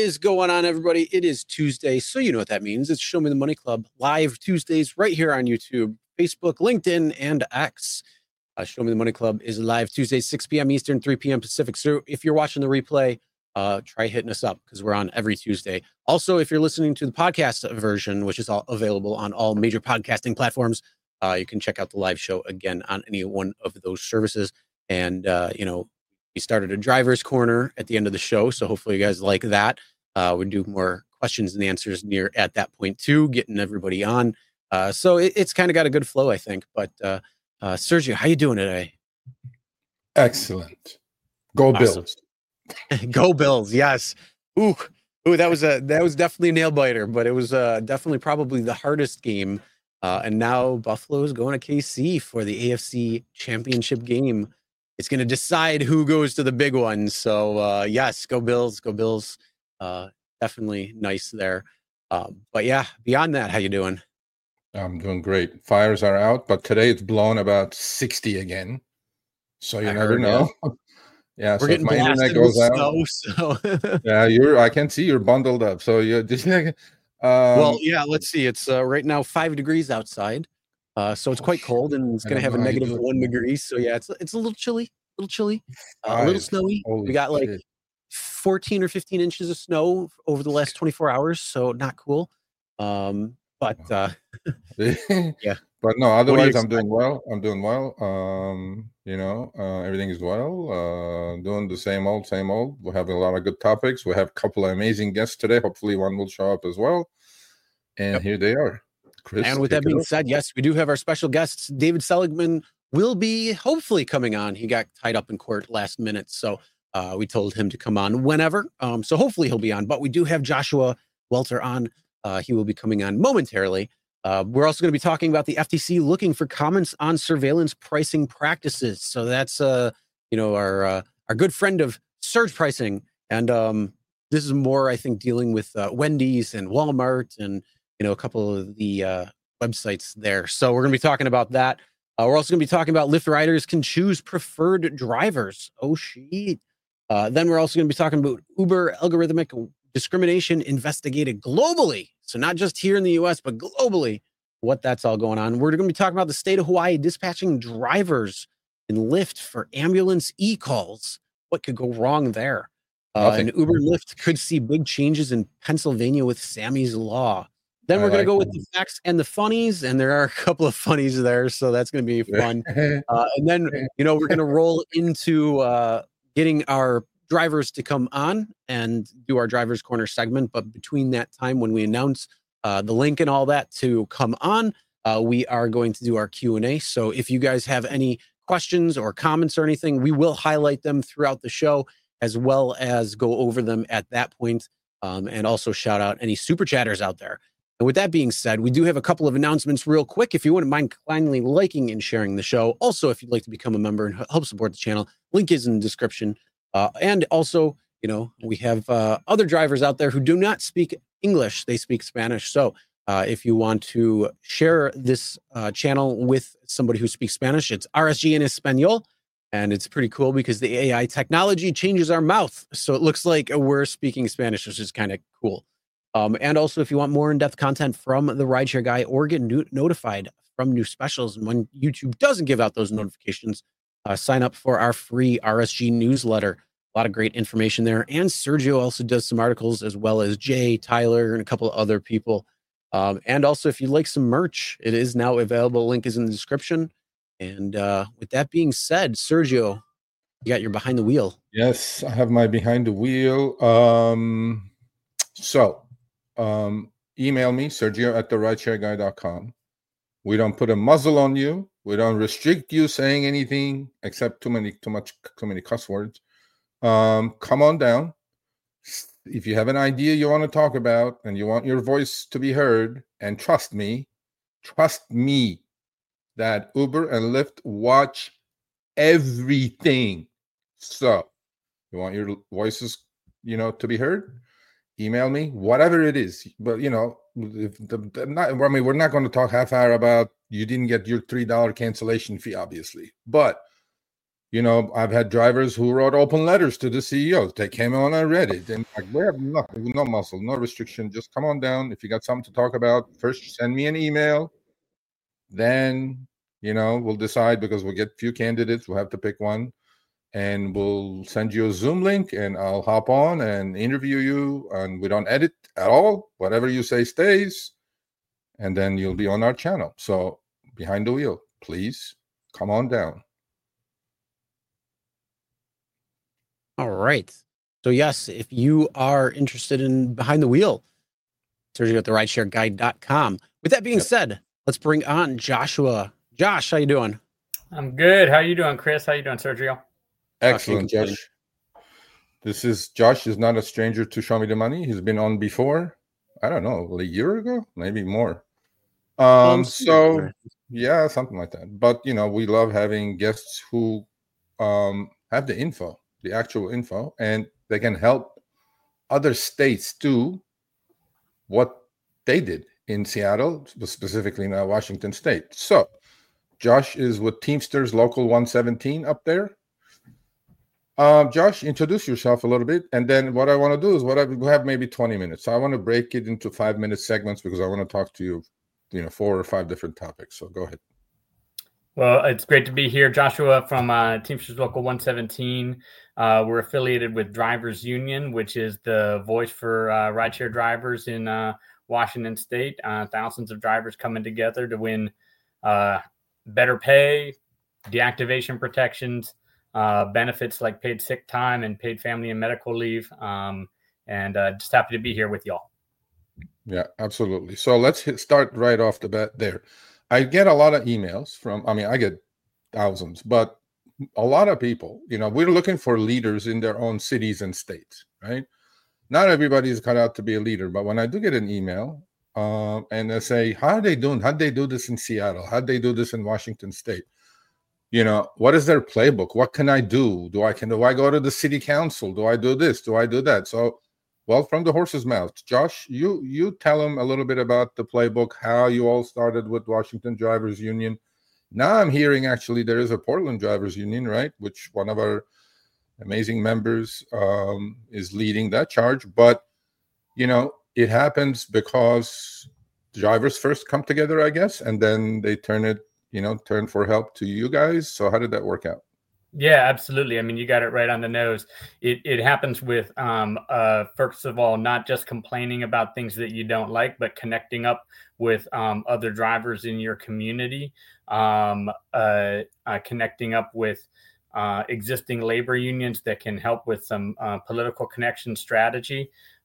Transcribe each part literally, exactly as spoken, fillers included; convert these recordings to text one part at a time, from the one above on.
is going on, everybody? It is Tuesday, so you know what that means. It's Show Me the Money Club live Tuesdays right here on YouTube, Facebook, LinkedIn, and X. Uh, Show Me the Money Club is live Tuesdays, six p.m. Eastern, three p.m. Pacific. So if you're watching the replay, uh, try hitting us up because we're on every Tuesday. Also, if you're listening to the podcast version, which is all available on all major podcasting platforms, uh, you can check out the live show again on any one of those services. And, uh, you know, we started a driver's corner at the end of the show, so hopefully you guys like that. Uh, we do more questions and answers near at that point too, getting everybody on. Uh, so it, it's kind of got a good flow, I think. But uh, uh, Sergio, how you doing today? Excellent. Go Awesome. Bills. Go Bills. Yes. Ooh, ooh, that was a that was definitely a nail biter, but it was uh, definitely probably the hardest game. Uh, and now Buffalo is going to K C for the A F C Championship game. It's going to decide who goes to the big one. So, uh, yes, go Bills, go Bills. Uh, definitely nice there. Um, but, yeah, beyond that, how you doing? I'm doing great. Fires are out, but today it's blown about sixty again. So you I never heard, know. Yeah, yeah We're so if my internet goes out. Snow, so. yeah, you're. I can see you're bundled up. So you just um, well, yeah, let's see. It's uh, right now five degrees outside. Uh, so it's quite cold, and it's going to have a negative one degree. So yeah, it's it's a little chilly, a little chilly, uh, a little snowy. Holy we got like shit. fourteen or fifteen inches of snow over the last twenty-four hours, so not cool. Um, but uh, yeah, but no. Otherwise, I'm doing well. I'm doing well. Um, you know, uh, everything is well. Uh, doing the same old, same old. We're having a lot of good topics. We have a couple of amazing guests today. Hopefully, one will show up as well. And yep. Here they are. Chris, and with that being said, yes, we do have our special guests. David Seligman will be hopefully coming on. He got tied up in court last minute, so uh, we told him to come on whenever. Um, so hopefully he'll be on. But we do have Joshua Welter on. Uh, he will be coming on momentarily. Uh, we're also going to be talking about the F T C looking for comments on surveillance pricing practices. So that's uh, you know our uh, our good friend of surge pricing, and um, this is more, I think, dealing with uh, Wendy's and Walmart and. You know, a couple of the uh, websites there. So we're going to be talking about that. Uh, we're also going to be talking about Lyft riders can choose preferred drivers. Oh, shit. Uh, then we're also going to be talking about Uber algorithmic discrimination investigated globally. So not just here in the U S, but globally, what that's all going on. We're going to be talking about the state of Hawaii dispatching drivers in Lyft for ambulance e-calls. What could go wrong there? Uh, and Uber and Lyft could see big changes in Pennsylvania with Sammy's Law. Then we're going like to go with the facts and the funnies, and there are a couple of funnies there, so that's going to be fun. Uh, and then, you know, we're going to roll into uh, getting our drivers to come on and do our Driver's Corner segment. But between that time when we announce uh, the link and all that to come on, uh, we are going to do our Q and A. So if you guys have any questions or comments or anything, we will highlight them throughout the show, as well as go over them at that point, um, and also shout out any super chatters out there. And with that being said, we do have a couple of announcements real quick. If you wouldn't mind kindly liking and sharing the show. Also, if you'd like to become a member and help support the channel, link is in the description. Uh, and also, you know, we have uh, other drivers out there who do not speak English. They speak Spanish. So uh, if you want to share this uh, channel with somebody who speaks Spanish, it's R S G en Español. And it's pretty cool because the A I technology changes our mouth. So it looks like we're speaking Spanish, which is kind of cool. Um, and also, if you want more in-depth content from the Rideshare Guy or get no- notified from new specials, and when YouTube doesn't give out those notifications, uh, sign up for our free R S G newsletter. A lot of great information there. And Sergio also does some articles, as well as Jay, Tyler, and a couple of other people. Um, and also, if you'd like some merch, it is now available. Link is in the description. And uh, with that being said, Sergio, you got your behind the wheel. Yes, I have my behind the wheel. Um, so... Um, email me, Sergio at the rideshare guy dot com. We don't put a muzzle on you. We don't restrict you saying anything except too many, too much, too many cuss words. Um, come on down. If you have an idea you want to talk about and you want your voice to be heard, and trust me, trust me that Uber and Lyft watch everything. So you want your voices, you know, to be heard? Email me, whatever it is. But, you know, if the, the, not, I mean, we're not going to talk half hour about you didn't get your three dollars cancellation fee, obviously. But You know, I've had drivers who wrote open letters to the C E Os. They came on and read it. And like, we have no, no muscle, no restriction. Just come on down. If you got something to talk about, first send me an email. Then, you know, we'll decide because we'll get a few candidates. We'll have to pick one. And we'll send you a Zoom link and I'll hop on and interview you. And we don't edit at all. Whatever you say stays. And then you'll be on our channel. So Behind the Wheel, please come on down. All right. So yes, if you are interested in Behind the Wheel, Sergio at the rideshare guide dot com. With that being yep. said, let's bring on Joshua. Josh, how you doing? I'm good. How you doing, Chris? How you doing, Sergio? Excellent, Josh. This is Josh is not a stranger to Show Me the Money. He's been on before. I don't know, a year ago, maybe more. Um, so yeah, something like that. But you know, we love having guests who um have the info. The actual info, and they can help other states do what they did in Seattle, specifically in Washington State. So Josh is with Teamsters Local one seventeen up there. Um, Josh, introduce yourself a little bit, and then what I want to do is what I we have maybe twenty minutes. So I want to break it into five minute segments because I want to talk to you, you know, four or five different topics. So go ahead. Well, it's great to be here. Joshua from uh, Teamsters Local one seventeen. Uh, we're affiliated with Drivers Union, which is the voice for uh, rideshare drivers in uh, Washington State. Uh, thousands of drivers coming together to win uh, better pay, deactivation protections, uh, benefits like paid sick time and paid family and medical leave. Um, and uh, just happy to be here with y'all. Yeah, absolutely. So let's hit, start right off the bat there. I get a lot of emails from, I mean, I get thousands, but a lot of people, you know, we're looking for leaders in their own cities and states, right? Not everybody's cut out to be a leader, but when I do get an email um, and they say, how are they doing? How'd they do this in Seattle? How'd they do this in Washington State? You know, what is their playbook? What can I do? Do I can do I go to the city council? Do I do this? Do I do that? So, well, from the horse's mouth, Josh, you you tell them a little bit about the playbook, how you all started with Washington Drivers Union. Now I'm hearing actually there is a Portland Drivers Union, right? Which one of our amazing members um, is leading that charge. But, you know, it happens because drivers first come together, I guess, and then they turn it, you know, turn for help to you guys. So how did that work out? Yeah, absolutely. I mean, you got it right on the nose. It it happens with, um, uh, first of all, not just complaining about things that you don't like, but connecting up with um, other drivers in your community, um, uh, uh, connecting up with uh, existing labor unions that can help with some uh, political connection strategy,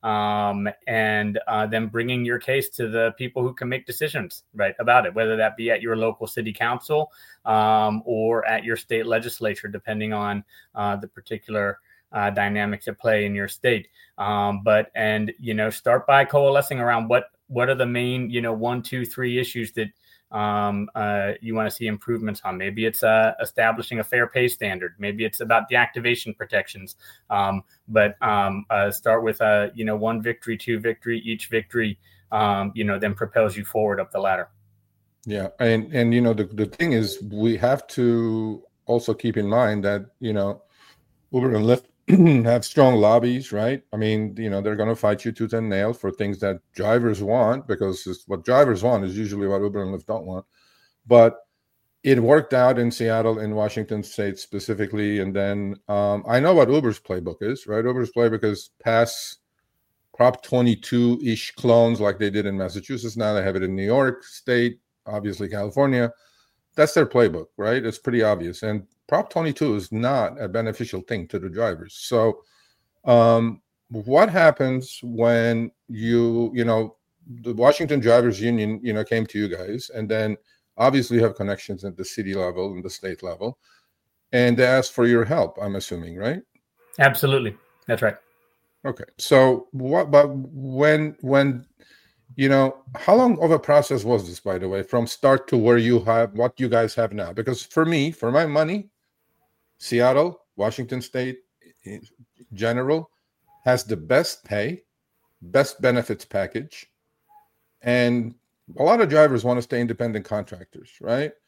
um, and uh, then bringing your case to the people who can make decisions right about it, whether that be at your local city council um, or at your state legislature, depending on uh, the particular uh, dynamics at play in your state. Um, but, and, you know, start by coalescing around what, what are the main, you know, one, two, three issues that um, uh, you want to see improvements on. Maybe it's uh, establishing a fair pay standard. Maybe it's about deactivation protections. Um, but um, uh, start with, uh, you know, one victory, two victory, each victory, um, you know, then propels you forward up the ladder. Yeah. And, and you know, the, the thing is, we have to also keep in mind that, you know, Uber and Lyft have strong lobbies, right? I mean, you know, they're going to fight you tooth and nail for things that drivers want, because it's, what drivers want is usually what Uber and Lyft don't want. But it worked out in Seattle, in Washington State specifically. And then um, I know what Uber's playbook is, right? Uber's playbook is pass Prop twenty-two-ish clones like they did in Massachusetts. Now they have it in New York State, obviously California. That's their playbook, right? It's pretty obvious. And Prop twenty-two is not a beneficial thing to the drivers. So um, what happens when you, you know, the Washington Drivers Union, you know, came to you guys, and then obviously you have connections at the city level and the state level, and they asked for your help, I'm assuming, right? Absolutely. That's right. Okay. So what, but when, when, you know, how long of a process was this, by the way, from start to where you have what you guys have now? Because for me, for my money, Seattle, Washington State in general has the best pay, best benefits package. And a lot of drivers want to stay independent contractors, right?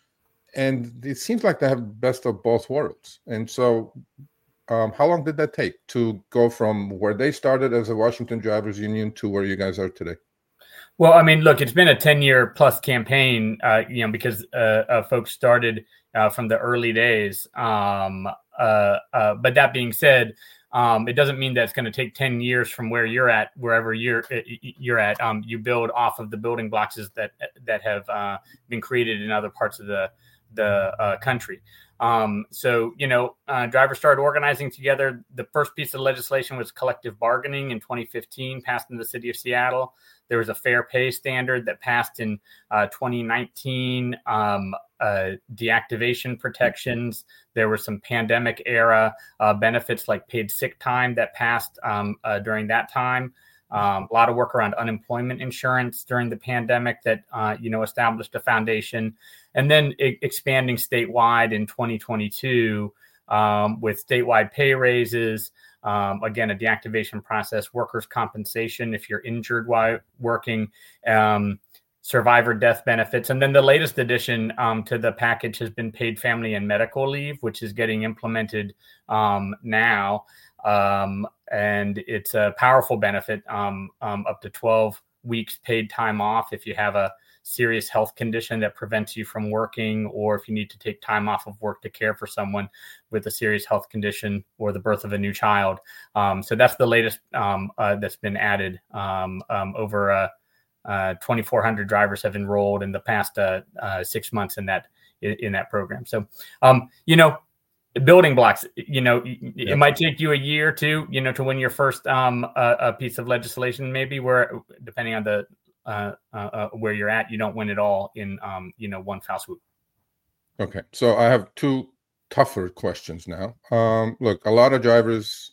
and it seems like they have best of both worlds. And so, um, how long did that take to go from where they started as a Washington Drivers Union to where you guys are today? Well, I mean, look, it's been a ten-year plus campaign, uh, you know, because uh, uh, folks started uh, from the early days. Um, uh, uh, but that being said, um, it doesn't mean that it's going to take ten years from where you're at, wherever you're you're at. Um, you build off of the building blocks that that have uh, been created in other parts of the the uh, country. Um, so, you know, uh, drivers started organizing together. The first piece of legislation was collective bargaining in twenty fifteen, passed in the city of Seattle. There was a fair pay standard that passed in uh, twenty nineteen, um, uh, deactivation protections. There were some pandemic era uh, benefits like paid sick time that passed um, uh, during that time. Um, a lot of work around unemployment insurance during the pandemic that, uh, you know, established a foundation. And then I- expanding statewide in twenty twenty-two um, with statewide pay raises, um, again, a deactivation process, workers' compensation if you're injured while working, um, survivor death benefits. And then the latest addition um, to the package has been paid family and medical leave, which is getting implemented um, now. Um, and it's a powerful benefit, um, um, up to twelve weeks paid time off if you have a serious health condition that prevents you from working, or if you need to take time off of work to care for someone with a serious health condition or the birth of a new child. Um, so that's the latest um, uh, that's been added. Um, um, over uh, uh, twenty-four hundred drivers have enrolled in the past uh, uh, six months in that in, in that program. So, um, you know, building blocks, you know, it yeah. might take you a year or two, you know, to win your first um, uh, a piece of legislation, maybe where, depending on the uh, uh, where you're at, you don't win it all in, um, you know, one foul swoop. Okay. So I have two tougher questions now. Um, look, a lot of drivers,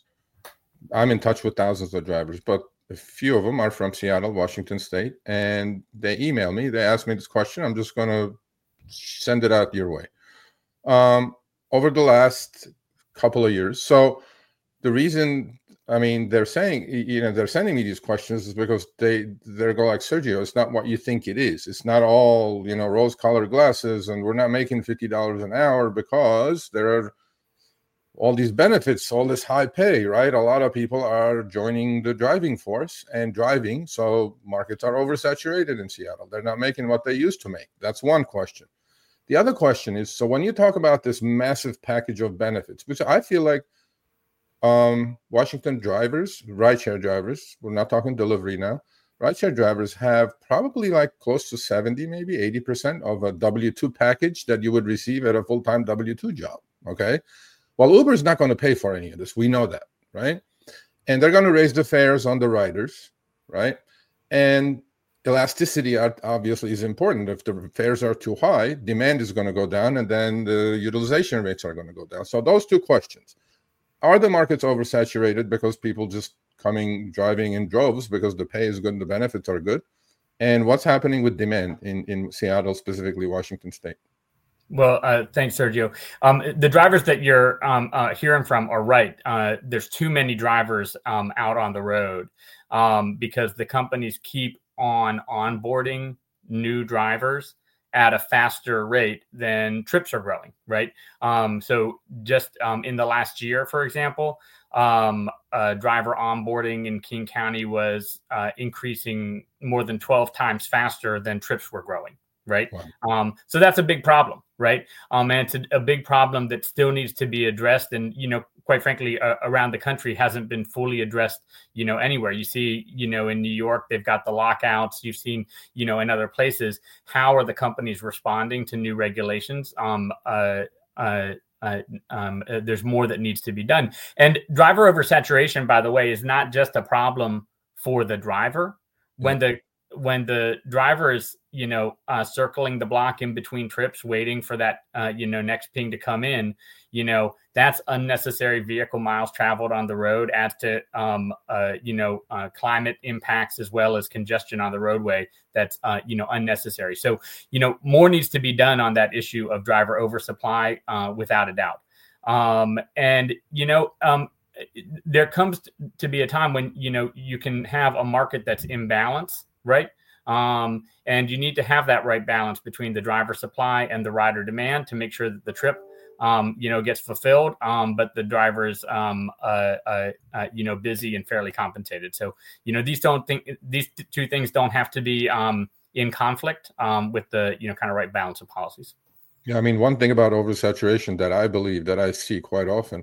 I'm in touch with thousands of drivers, but a few of them are from Seattle, Washington State, and they email me. They ask me this question. I'm just going to send it out your way. Um, over the last couple of years. So the reason, I mean, they're saying, you know, they're sending me these questions is because they, they're go like, Sergio, it's not what you think it is. It's not all, you know, rose-colored glasses, and we're not making fifty dollars an hour because there are all these benefits, all this high pay, right? A lot of people are joining the driving force and driving. So markets are oversaturated in Seattle. They're not making what they used to make. That's one question. The other question is, so when you talk about this massive package of benefits, which I feel like um, Washington drivers, rideshare drivers, we're not talking delivery now, rideshare drivers have probably like close to seventy, maybe eighty percent of a W two package that you would receive at a full-time W two job, okay? Well, Uber is not going to pay for any of this. We know that, right? And they're going to raise the fares on the riders, right? And elasticity obviously is important. If the fares are too high, demand is going to go down, and then the utilization rates are going to go down. So those two questions. Are the markets oversaturated because people just coming, driving in droves because the pay is good and the benefits are good? And what's happening with demand in, in Seattle, specifically Washington State? Well, uh, thanks, Sergio. Um, the drivers that you're um, uh, hearing from are right. Uh, there's too many drivers um, out on the road um, because the companies keep on onboarding new drivers at a faster rate than trips are growing, right? Um, so just um, in the last year, for example, um, uh, driver onboarding in King County was uh, increasing more than twelve times faster than trips were growing, right? Wow. Um, so that's a big problem, right? Um, and it's a, a big problem that still needs to be addressed. And, you know, quite frankly, uh, around the country hasn't been fully addressed, you know, anywhere. You see, you know, in New York, they've got the lockouts. You've seen, you know, in other places, how are the companies responding to new regulations? Um, uh, uh, uh, um, uh, there's more that needs to be done. And driver oversaturation, by the way, is not just a problem for the driver. When the when the driver is, you know, uh, circling the block in between trips, waiting for that, uh, you know, next ping to come in, you know, that's unnecessary vehicle miles traveled on the road, adds to, um, uh, you know, uh, climate impacts as well as congestion on the roadway. That's, uh, you know, unnecessary. So, you know, more needs to be done on that issue of driver oversupply, uh, without a doubt. Um, and, you know, um, there comes to be a time when, you know, you can have a market that's imbalanced, right? Um, and you need to have that right balance between the driver supply and the rider demand to make sure that the trip, um, you know, gets fulfilled, um, but the driver is, um, uh, uh, uh, you know, busy and fairly compensated. So, you know, these don't think these two things don't have to be um, in conflict um, with the, you know, kind of right balance of policies. Yeah, I mean, one thing about oversaturation that I believe that I see quite often,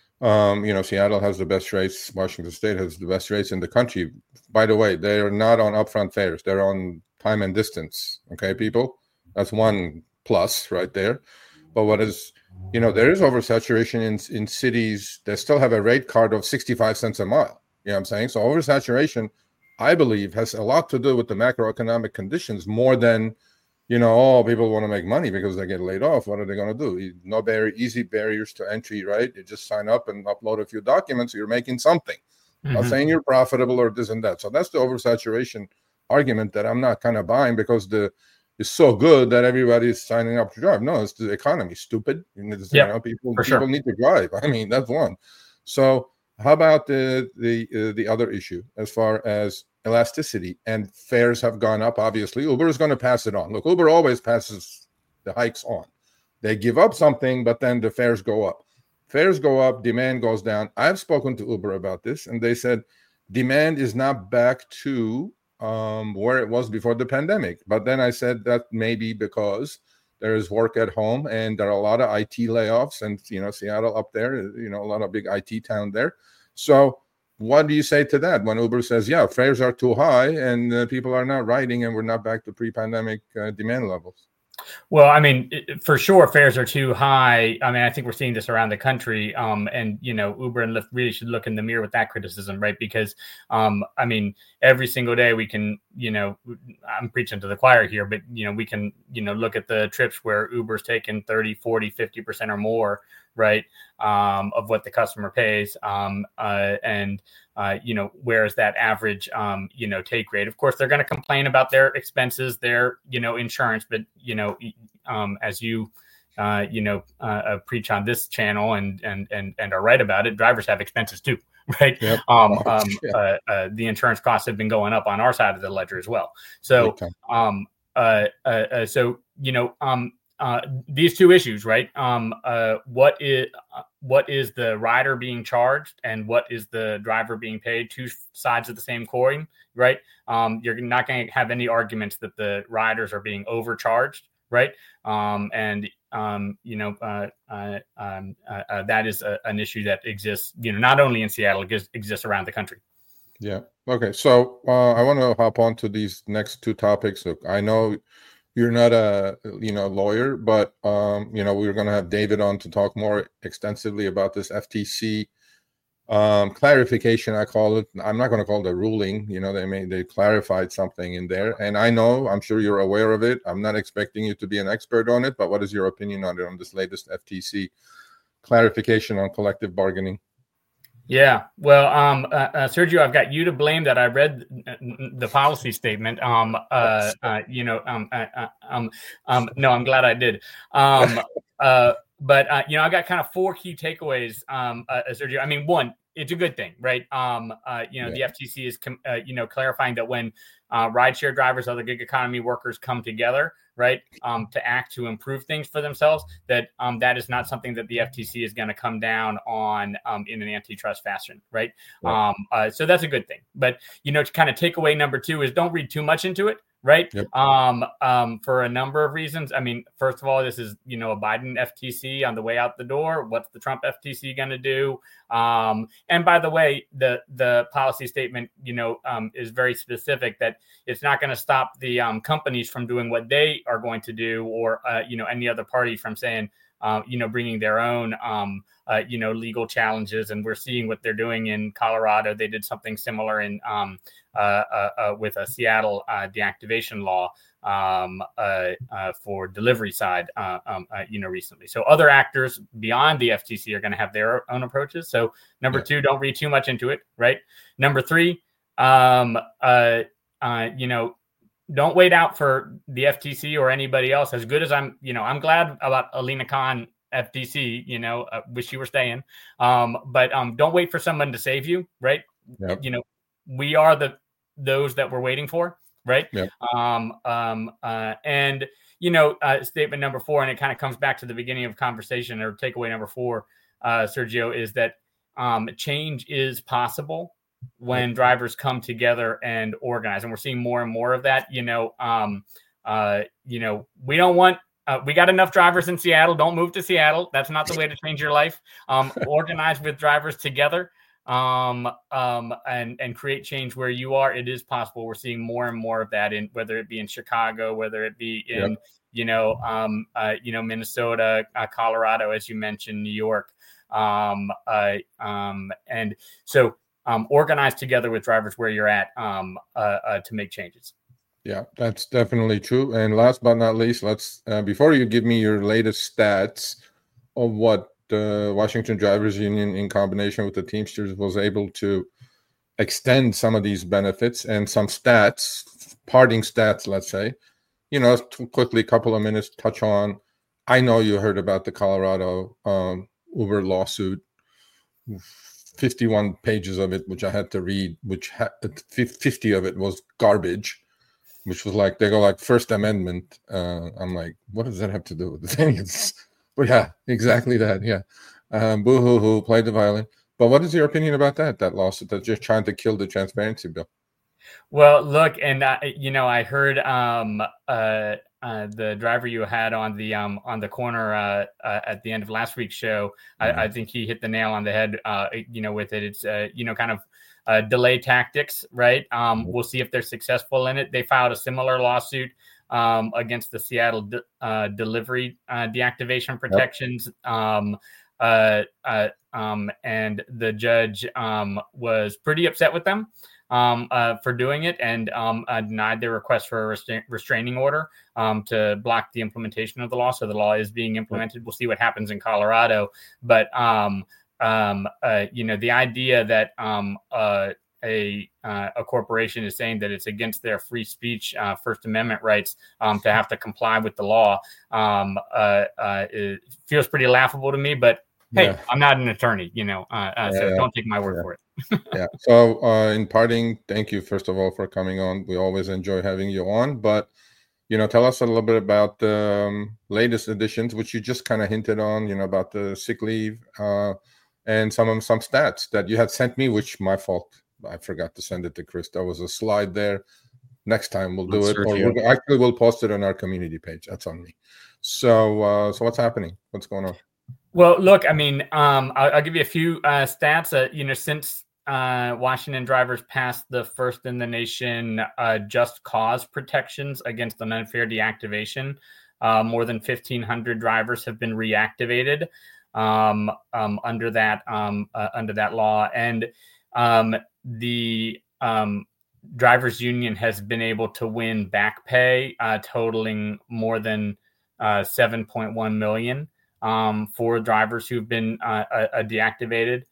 um, you know, Seattle has the best rates. Washington State has the best rates in the country. By the way, they are not on upfront fares. They're on time and distance. Okay, people, that's one plus right there. But what is, you know, there is oversaturation in in cities that still have a rate card of sixty-five cents a mile. You know what I'm saying? So oversaturation, I believe, has a lot to do with the macroeconomic conditions more than, you know, oh, people want to make money because they get laid off. What are they going to do? No very easy barriers to entry, right? You just sign up and upload a few documents. You're making something. Mm-hmm. Not saying you're profitable or this and that. So that's the oversaturation argument that I'm not kind of buying because the it's so good that everybody's signing up to drive. No, it's the economy, stupid. You know, yep, you know people for people sure. need to drive. I mean, that's one. So how about the the uh, the other issue as far as elasticity? And fares have gone up, obviously. Uber is going to pass it on. Look, Uber always passes the hikes on. They give up something, but then the fares go up. Fares go up, demand goes down. I've spoken to Uber about this, and they said demand is not back to um, where it was before the pandemic. But then I said that maybe because there is work at home and there are a lot of I T layoffs, and, you know, Seattle up there, you know, a lot of big I T town there. So what do you say to that when Uber says, yeah, fares are too high and uh, people are not riding and we're not back to pre-pandemic uh, demand levels? Well, I mean, for sure, fares are too high. I mean, I think we're seeing this around the country. Um, and, you know, Uber and Lyft really should look in the mirror with that criticism, right? Because, um, I mean, every single day we can, you know, I'm preaching to the choir here, but, you know, we can, you know, look at the trips where Uber's taken thirty, forty, fifty percent or more, right, um, of what the customer pays. Um, uh, and, uh, you know, where's that average, um, you know, take rate? Of course, they're going to complain about their expenses, their, you know, insurance, but, you know, um, as you, uh, you know, uh, uh, preach on this channel and, and, and, and are right about it, drivers have expenses too, right? Yep. Um, um, uh, uh, the insurance costs have been going up on our side of the ledger as well. So, um, uh, uh, uh, so, you know, um, Uh, these two issues, right? Um, uh, what is uh, what is the rider being charged, and what is the driver being paid? Two sides of the same coin, right? Um, you're not going to have any arguments that the riders are being overcharged, right? Um, and um, you know uh, uh, um, uh, uh, that is a, an issue that exists, you know, not only in Seattle, it exists, exists around the country. Yeah. Okay. So uh, I want to hop on to these next two topics. Look, I know you're not a, you know, lawyer, but, um, you know, we were going to have David on to talk more extensively about this F T C um, clarification, I call it. I'm not going to call it a ruling. You know, they made, they clarified something in there. And I know, I'm sure you're aware of it. I'm not expecting you to be an expert on it, but what is your opinion on it, on this latest F T C clarification on collective bargaining? Yeah, well, um, uh, uh, Sergio, I've got you to blame that I read the policy statement. Um, uh, uh, you know, um, uh, uh, um, um, no, I'm glad I did. Um, uh, but uh, you know, I got kind of four key takeaways. Um, uh, Sergio, I mean, one, it's a good thing, right? Um, uh, you know, yeah. The F T C is, com- uh, you know, clarifying that when uh, rideshare drivers, other gig economy workers come together, right, um, to act to improve things for themselves, that um, that is not something that the F T C is going to come down on um, in an antitrust fashion, right? Yeah. Um, uh, so that's a good thing. But, you know, to kind of take away number two is don't read too much into it, right? Yep. Um, um, for a number of reasons. I mean, first of all, this is, you know, a Biden F T C on the way out the door. What's the Trump F T C going to do? Um, and by the way, the the policy statement, you know, um, is very specific that it's not going to stop the um, companies from doing what they are going to do, or, uh, you know, any other party from saying, uh, you know, bringing their own, um, uh, you know, legal challenges. And we're seeing what they're doing in Colorado. They did something similar in um, uh, uh, uh, with a Seattle uh, deactivation law um, uh, uh, for delivery side, uh, um, uh, you know, recently. So other actors beyond the F T C are going to have their own approaches. So number yeah. two, don't read too much into it, right? Number three, um, uh, uh, you know, don't wait out for the F T C or anybody else. As good as I'm, you know, I'm glad about Alina Khan F T C, you know, uh, wish you were staying. Um, but um, don't wait for someone to save you, right? Yep. You know, we are the those that we're waiting for. right? Yeah. Um, um, uh, and, you know, uh, statement number four, and it kind of comes back to the beginning of conversation, or takeaway number four, uh, Sergio, is that um, change is possible when Yep. drivers come together and organize. And we're seeing more and more of that. You know, um, uh, you know, we don't want, uh, we got enough drivers in Seattle. Don't move to Seattle. That's not the way to change your life. Um, organize with drivers together. Um, um, and, and create change where you are. It is possible. We're seeing more and more of that in, whether it be in Chicago, whether it be in, yep. you know, um, uh, you know, Minnesota, uh, Colorado, as you mentioned, New York. Um, uh, um, and so, um, organize together with drivers where you're at, um, uh, uh, to make changes. Yeah, that's definitely true. And last but not least, let's, uh, before you give me your latest stats of what the Washington Drivers Union in combination with the Teamsters was able to extend some of these benefits and some stats, parting stats, let's say, you know, quickly, a couple of minutes, touch on, I know you heard about the Colorado um, Uber lawsuit, fifty-one pages of it, which I had to read, which had fifty of it was garbage, which was like, they go like First Amendment. Uh, I'm like, what does that have to do with the thing? It's, but yeah, exactly that. Yeah. Um, boo hoo hoo, play the violin. But what is your opinion about that, that lawsuit that's just trying to kill the transparency bill? Well, look, and uh, you know, I heard um, uh, uh, the driver you had on the um, on the corner uh, uh, at the end of last week's show. Mm-hmm. I, I think he hit the nail on the head. Uh, you know, with it, it's uh, you know, kind of uh, delay tactics, right? Um, mm-hmm. We'll see if they're successful in it. They filed a similar lawsuit um, against the Seattle de- uh, delivery uh, deactivation protections. Yep. Um, uh, uh, um, and the judge um, was pretty upset with them. Um, uh, for doing it and um, uh, denied their request for a restra- restraining order um, to block the implementation of the law. So the law is being implemented. We'll see what happens in Colorado. But, um, um, uh, you know, the idea that um, uh, a uh, a corporation is saying that it's against their free speech, uh, First Amendment rights um, to have to comply with the law um, uh, uh, it feels pretty laughable to me. But hey, yeah. I'm not an attorney, you know, uh, uh, so yeah. don't take my word yeah. for it. yeah. So uh, in parting, thank you, first of all, for coming on. We always enjoy having you on. But, you know, tell us a little bit about the um, latest editions, which you just kind of hinted on, you know, about the sick leave uh, and some some stats that you had sent me, which my fault. I forgot to send it to Chris. There was a slide there. Next time we'll do Let's it. Or we'll, actually, we'll post it on our community page. That's on me. So, uh, so what's happening? What's going on? Well, look, I mean, um, I'll, I'll give you a few uh, stats. Uh, you know, since uh, Washington drivers passed the first in the nation uh, just cause protections against an unfair deactivation, uh, more than fifteen hundred drivers have been reactivated um, um, under that um, uh, under that law, and um, the um, drivers union has been able to win back pay uh, totaling more than uh, seven point one million. Um, for drivers who've been uh, uh, deactivated.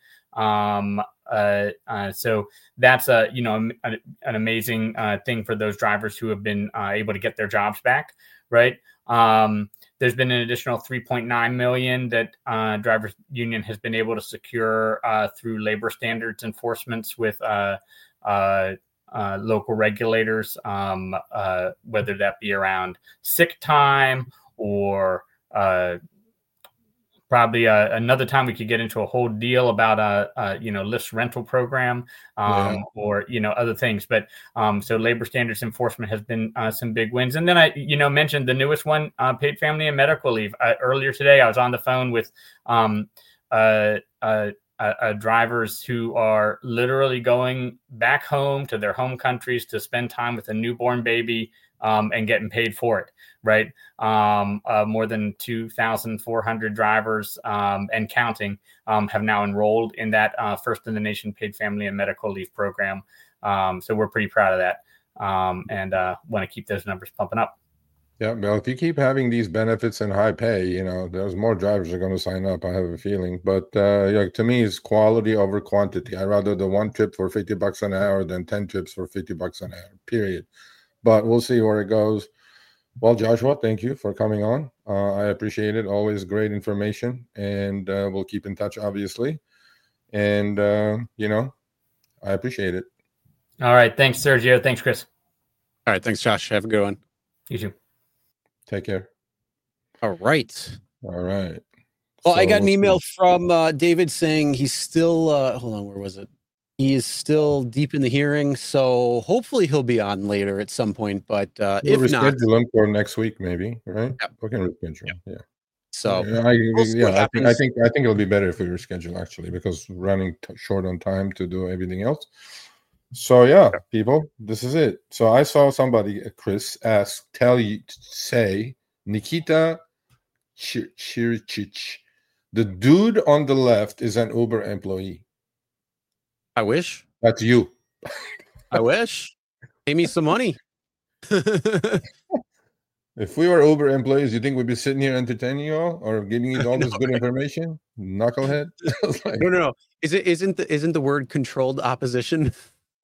Um, uh, uh, so that's a, you know, a, an amazing uh, thing for those drivers who have been uh, able to get their jobs back, right? Um, there's been an additional three point nine million that uh, drivers union has been able to secure uh, through labor standards enforcements with uh, uh, uh, local regulators, um, uh, whether that be around sick time or uh, Probably uh, another time we could get into a whole deal about a, uh, uh, you know, Lyft's rental program um, yeah. or, you know, other things. But um, so labor standards enforcement has been uh, some big wins. And then I, you know, mentioned the newest one, uh, paid family and medical leave. Uh, earlier today, I was on the phone with um, uh, uh, uh, drivers who are literally going back home to their home countries to spend time with a newborn baby um, and getting paid for it. Right. Um, uh, more than two thousand four hundred drivers um, and counting um, have now enrolled in that uh, first in the nation paid family and medical leave program. Um, so we're pretty proud of that um, and uh, want to keep those numbers pumping up. Yeah. Well, if you keep having these benefits and high pay, you know, there's more drivers are going to sign up. I have a feeling. But uh, yeah, to me, it's quality over quantity. I'd rather the one trip for fifty bucks an hour than ten trips for fifty bucks an hour, period. But we'll see where it goes. Well, Joshua, thank you for coming on. Uh, I appreciate it. Always great information. And uh, we'll keep in touch, obviously. And, uh, you know, I appreciate it. All right. Thanks, Sergio. Thanks, Chris. All right. Thanks, Josh. Have a good one. You too. Take care. All right. All right. Well, so, I got an email see. from uh, David saying he's still, uh, hold on, where was it? He is still deep in the hearing, so hopefully he'll be on later at some point. But uh, we'll if not, reschedule him for next week, maybe. Right? Yeah. We can reschedule. Yeah. yeah. So yeah, I, we'll yeah I, think, I think I think it'll be better if we reschedule actually, because running t- short on time to do everything else. So yeah, people, this is it. So I saw somebody, Chris, ask, tell you, say, Nikita Chirchich, the dude on the left is an Uber employee. I wish. That's you. I wish. Pay me some money. If we were Uber employees, you think we'd be sitting here entertaining you all or giving you all this no, good right. information? Knucklehead. like, no, no, no. Is it isn't the isn't the word controlled opposition?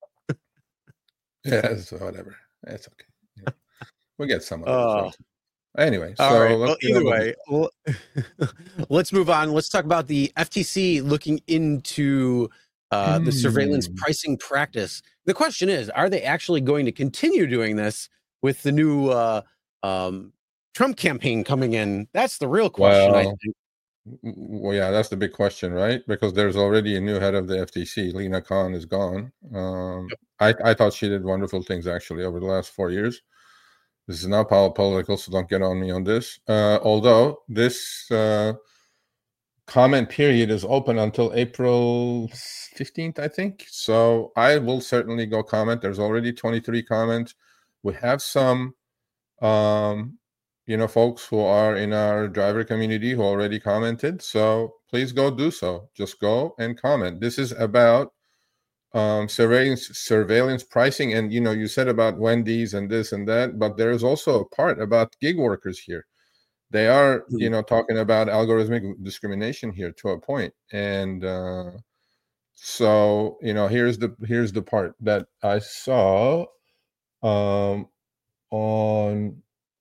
Yeah, so whatever. That's okay. Yeah. We'll get some of uh, it. Anyway, all so right. Well, either way, well, let's move on. Let's talk about the F T C looking into uh, mm. the surveillance pricing practice. The question is, are they actually going to continue doing this with the new uh, um, Trump campaign coming in? That's the real question, well, I think. Well, yeah, that's the big question, right? Because there's already a new head of the F T C. Lena Khan is gone. Um, yep. I, I thought she did wonderful things, actually, over the last four years. This is not political, so don't get on me on this. Uh, although this uh, comment period is open until April fifteenth, I think. So I will certainly go comment. There's already twenty-three comments. We have some, um, you know, folks who are in our driver community who already commented. So please go do so. Just go and comment. This is about um, surveillance, surveillance pricing. And, you know, you said about Wendy's and this and that, but there is also a part about gig workers here. They are, you know, talking about algorithmic discrimination here to a point. And uh, so, you know, here's the here's the part that I saw um, on,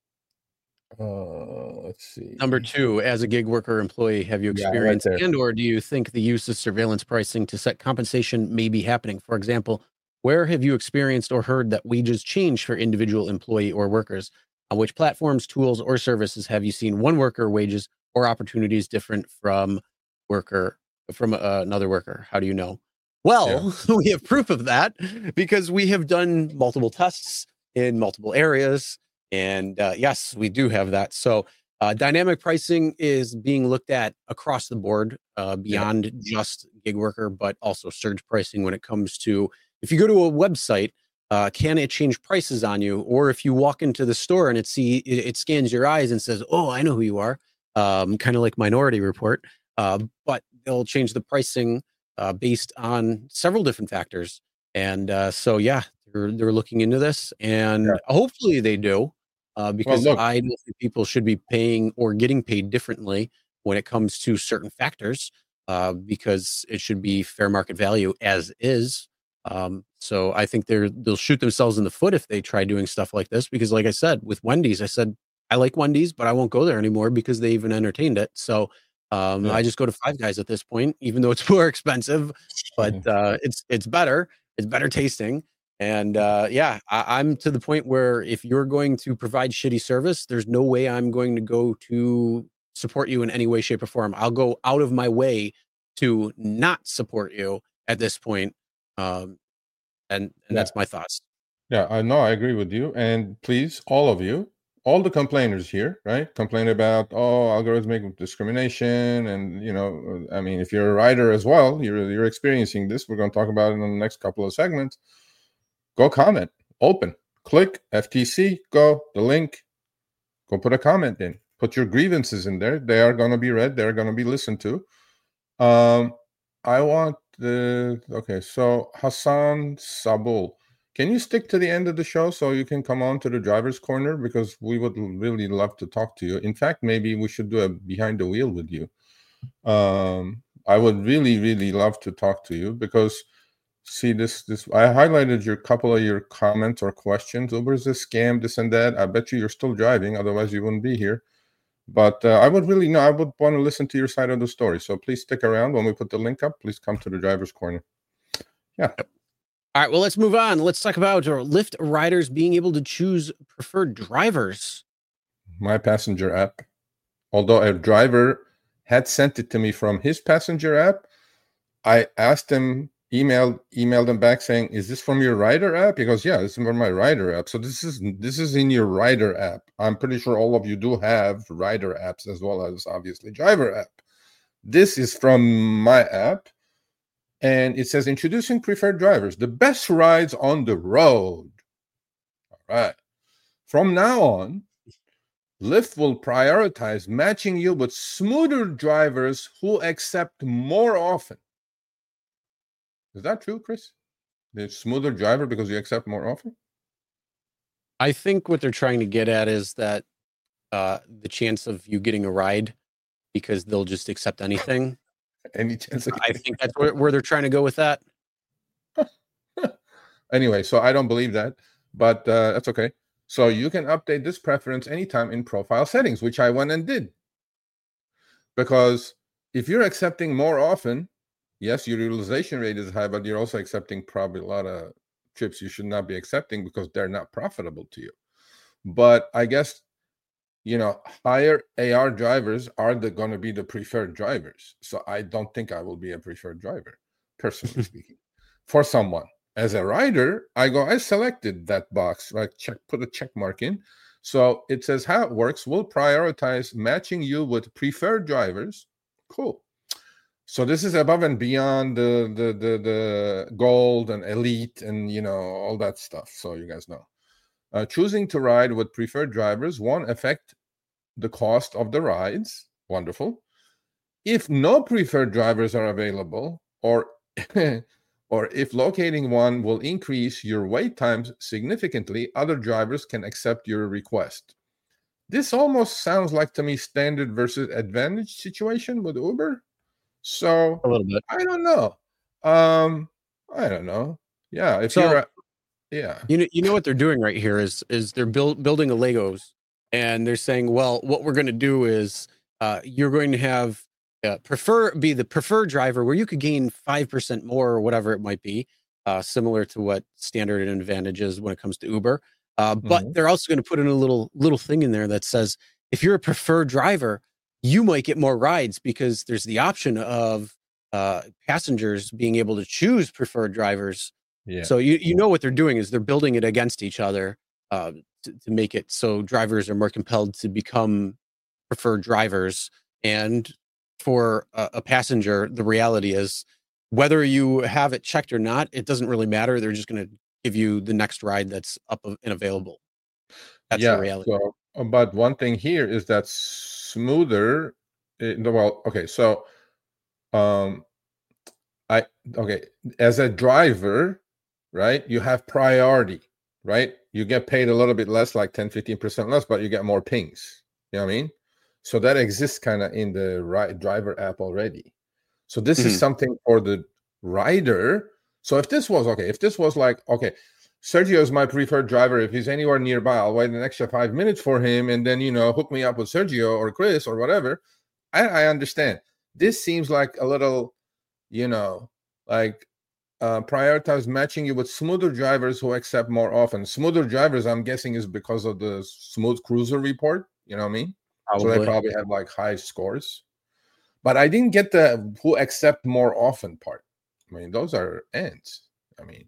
uh, let's see. Number two, as a gig worker employee, have you experienced yeah, right and or do you think the use of surveillance pricing to set compensation may be happening? For example, where have you experienced or heard that wages change for individual employee or workers? On which platforms, tools, or services have you seen one worker wages or opportunities different from worker from uh, another worker? How do you know? Well, yeah. we have proof of that because we have done multiple tests in multiple areas. And uh, yes, we do have that. So uh, dynamic pricing is being looked at across the board uh, beyond yeah. just gig worker, but also surge pricing when it comes to if you go to a website, uh, can it change prices on you? Or if you walk into the store and it see it, it scans your eyes and says, oh, I know who you are, um, kind of like Minority Report, uh, but they'll change the pricing uh, based on several different factors. And uh, so, yeah, they're, they're looking into this and yeah. hopefully they do. Uh, because well, I don't think people should be paying or getting paid differently when it comes to certain factors, uh, because it should be fair market value as is. Um, so I think they're they'll shoot themselves in the foot if they try doing stuff like this. Because, like I said, with Wendy's, I said I like Wendy's, but I won't go there anymore because they even entertained it. So um, yeah. I just go to Five Guys at this point, even though it's more expensive, but uh, it's it's better. It's better tasting. And uh, yeah, I, I'm to the point where if you're going to provide shitty service, there's no way I'm going to go to support you in any way, shape, or form. I'll go out of my way to not support you at this point. Um, and and yeah. that's my thoughts. Yeah, I know. I agree with you. And please, all of you, all the complainers here, right? Complain about, oh, algorithmic discrimination. And, you know, I mean, if you're a writer as well, you're you're experiencing this. We're going to talk about it in the next couple of segments. Go comment, open, click F T C, go, the link, go put a comment in, put your grievances in there. They are going to be read. They're going to be listened to. Um, I want the, okay, so Hassan Sabul, can you stick to the end of the show so you can come on to the driver's corner? Because we would really love to talk to you. In fact, maybe we should do a behind the wheel with you. Um, I would really, really love to talk to you because see this this I highlighted your couple of your comments or questions. Uber is a scam, this and that. I bet you you're still driving, otherwise you wouldn't be here. But uh, I would really know I would want to listen to your side of the story. So please stick around. When we put the link up, please come to the driver's corner. Yeah. All right, well, let's move on. Let's talk about Lyft riders being able to choose preferred drivers. My Passenger app, although a driver had sent it to me from his Passenger app, I asked him, emailed emailed him back saying, "Is this from your Rider app?" He goes, "Yeah, this is from my Rider app." So this is this is in your Rider app. I'm pretty sure all of you do have Rider apps as well as obviously Driver app. This is from my app, and it says introducing preferred drivers, the best rides on the road. All right. From now on, Lyft will prioritize matching you with smoother drivers who accept more often. Is that true, Chris? The smoother driver because you accept more often? I think what they're trying to get at is that uh, the chance of you getting a ride because they'll just accept anything. Any chance? Of I think that's where, where they're trying to go with that. Anyway, so I don't believe that, but uh, that's okay. So you can update this preference anytime in profile settings, which I went and did. Because if you're accepting more often, yes, your utilization rate is high, but you're also accepting probably a lot of trips you should not be accepting because they're not profitable to you. But I guess, you know, higher A R drivers are the going to be the preferred drivers. So I don't think I will be a preferred driver, personally speaking, for someone. As a rider, I go, I selected that box, like check, put a check mark in. So it says how it works. We'll prioritize matching you with preferred drivers. Cool. So this is above and beyond the, the, the, the gold and elite and, you know, all that stuff. So you guys know. Uh, choosing to ride with preferred drivers won't affect the cost of the rides. Wonderful. If no preferred drivers are available, or or if locating one will increase your wait times significantly, other drivers can accept your request. This almost sounds like to me standard versus advantage situation with Uber. So A little bit. I don't know. Um, I don't know. Yeah, if So- you're a, yeah. You know, you know what they're doing right here is is they're build, building a Legos, and they're saying, well, what we're going to do is uh, you're going to have uh, prefer be the preferred driver where you could gain five percent more or whatever it might be, uh, similar to what standard and advantage is when it comes to Uber. Uh, but Mhm. they're also going to put in a little little thing in there that says if you're a preferred driver, you might get more rides because there's the option of uh, passengers being able to choose preferred drivers. Yeah. So you, you know what they're doing is they're building it against each other uh, to, to make it so drivers are more compelled to become preferred drivers. And for a, a passenger, the reality is whether you have it checked or not, it doesn't really matter. They're just going to give you the next ride that's up and available. That's yeah, the reality. So, but one thing here is that smoother. It, well, okay, so um, I okay as a driver, right? You have priority, right? You get paid a little bit less, like ten, fifteen percent less, but you get more pings. You know what I mean? So that exists kind of in the right driver app already. So this Mhm. is something for the rider. So if this was okay, if this was like, okay, Sergio is my preferred driver. If he's anywhere nearby, I'll wait an extra five minutes for him and then, you know, hook me up with Sergio or Chris or whatever. I, I understand. This seems like a little, you know, like uh, prioritize matching you with smoother drivers who accept more often. Smoother drivers, I'm guessing, is because of the Smooth Cruiser report. You know what I mean? So they Probably. probably have like high scores. But I didn't get the who accept more often part. I mean, those are ends. I mean,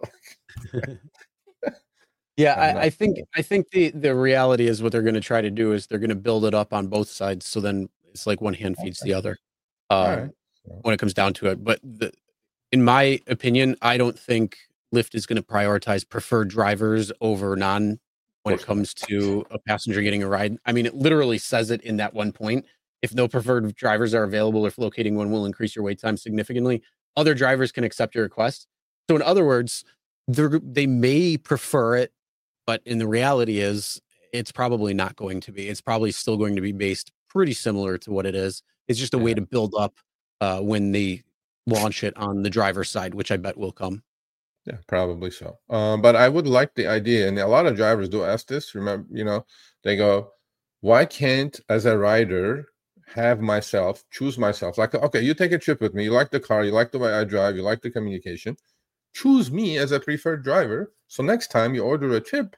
Yeah, I'm I, not I think sure. I think the the reality is what they're going to try to do is they're going to build it up on both sides. So then it's like one hand feeds the other All um, right. So, when it comes down to it. But the, in my opinion, I don't think Lyft is going to prioritize preferred drivers over non when it course not. comes to a passenger getting a ride. I mean, it literally says it in that one point. If no preferred drivers are available, if locating one will increase your wait time significantly, other drivers can accept your request. So in other words, they're, they may prefer it, but in the reality is it's probably not going to be. It's probably still going to be based pretty similar to what it is. It's just a way Yeah. to build up uh, when they launch it on the driver's side, which I bet will come. Yeah, probably so. Um, but I would like the idea, and a lot of drivers do ask this. Remember, you know, they go, "Why can't, as a rider, have myself choose myself? Like, okay, you take a trip with me. You like the car. You like the way I drive. You like the communication. choose me as a preferred driver. So next time you order a trip,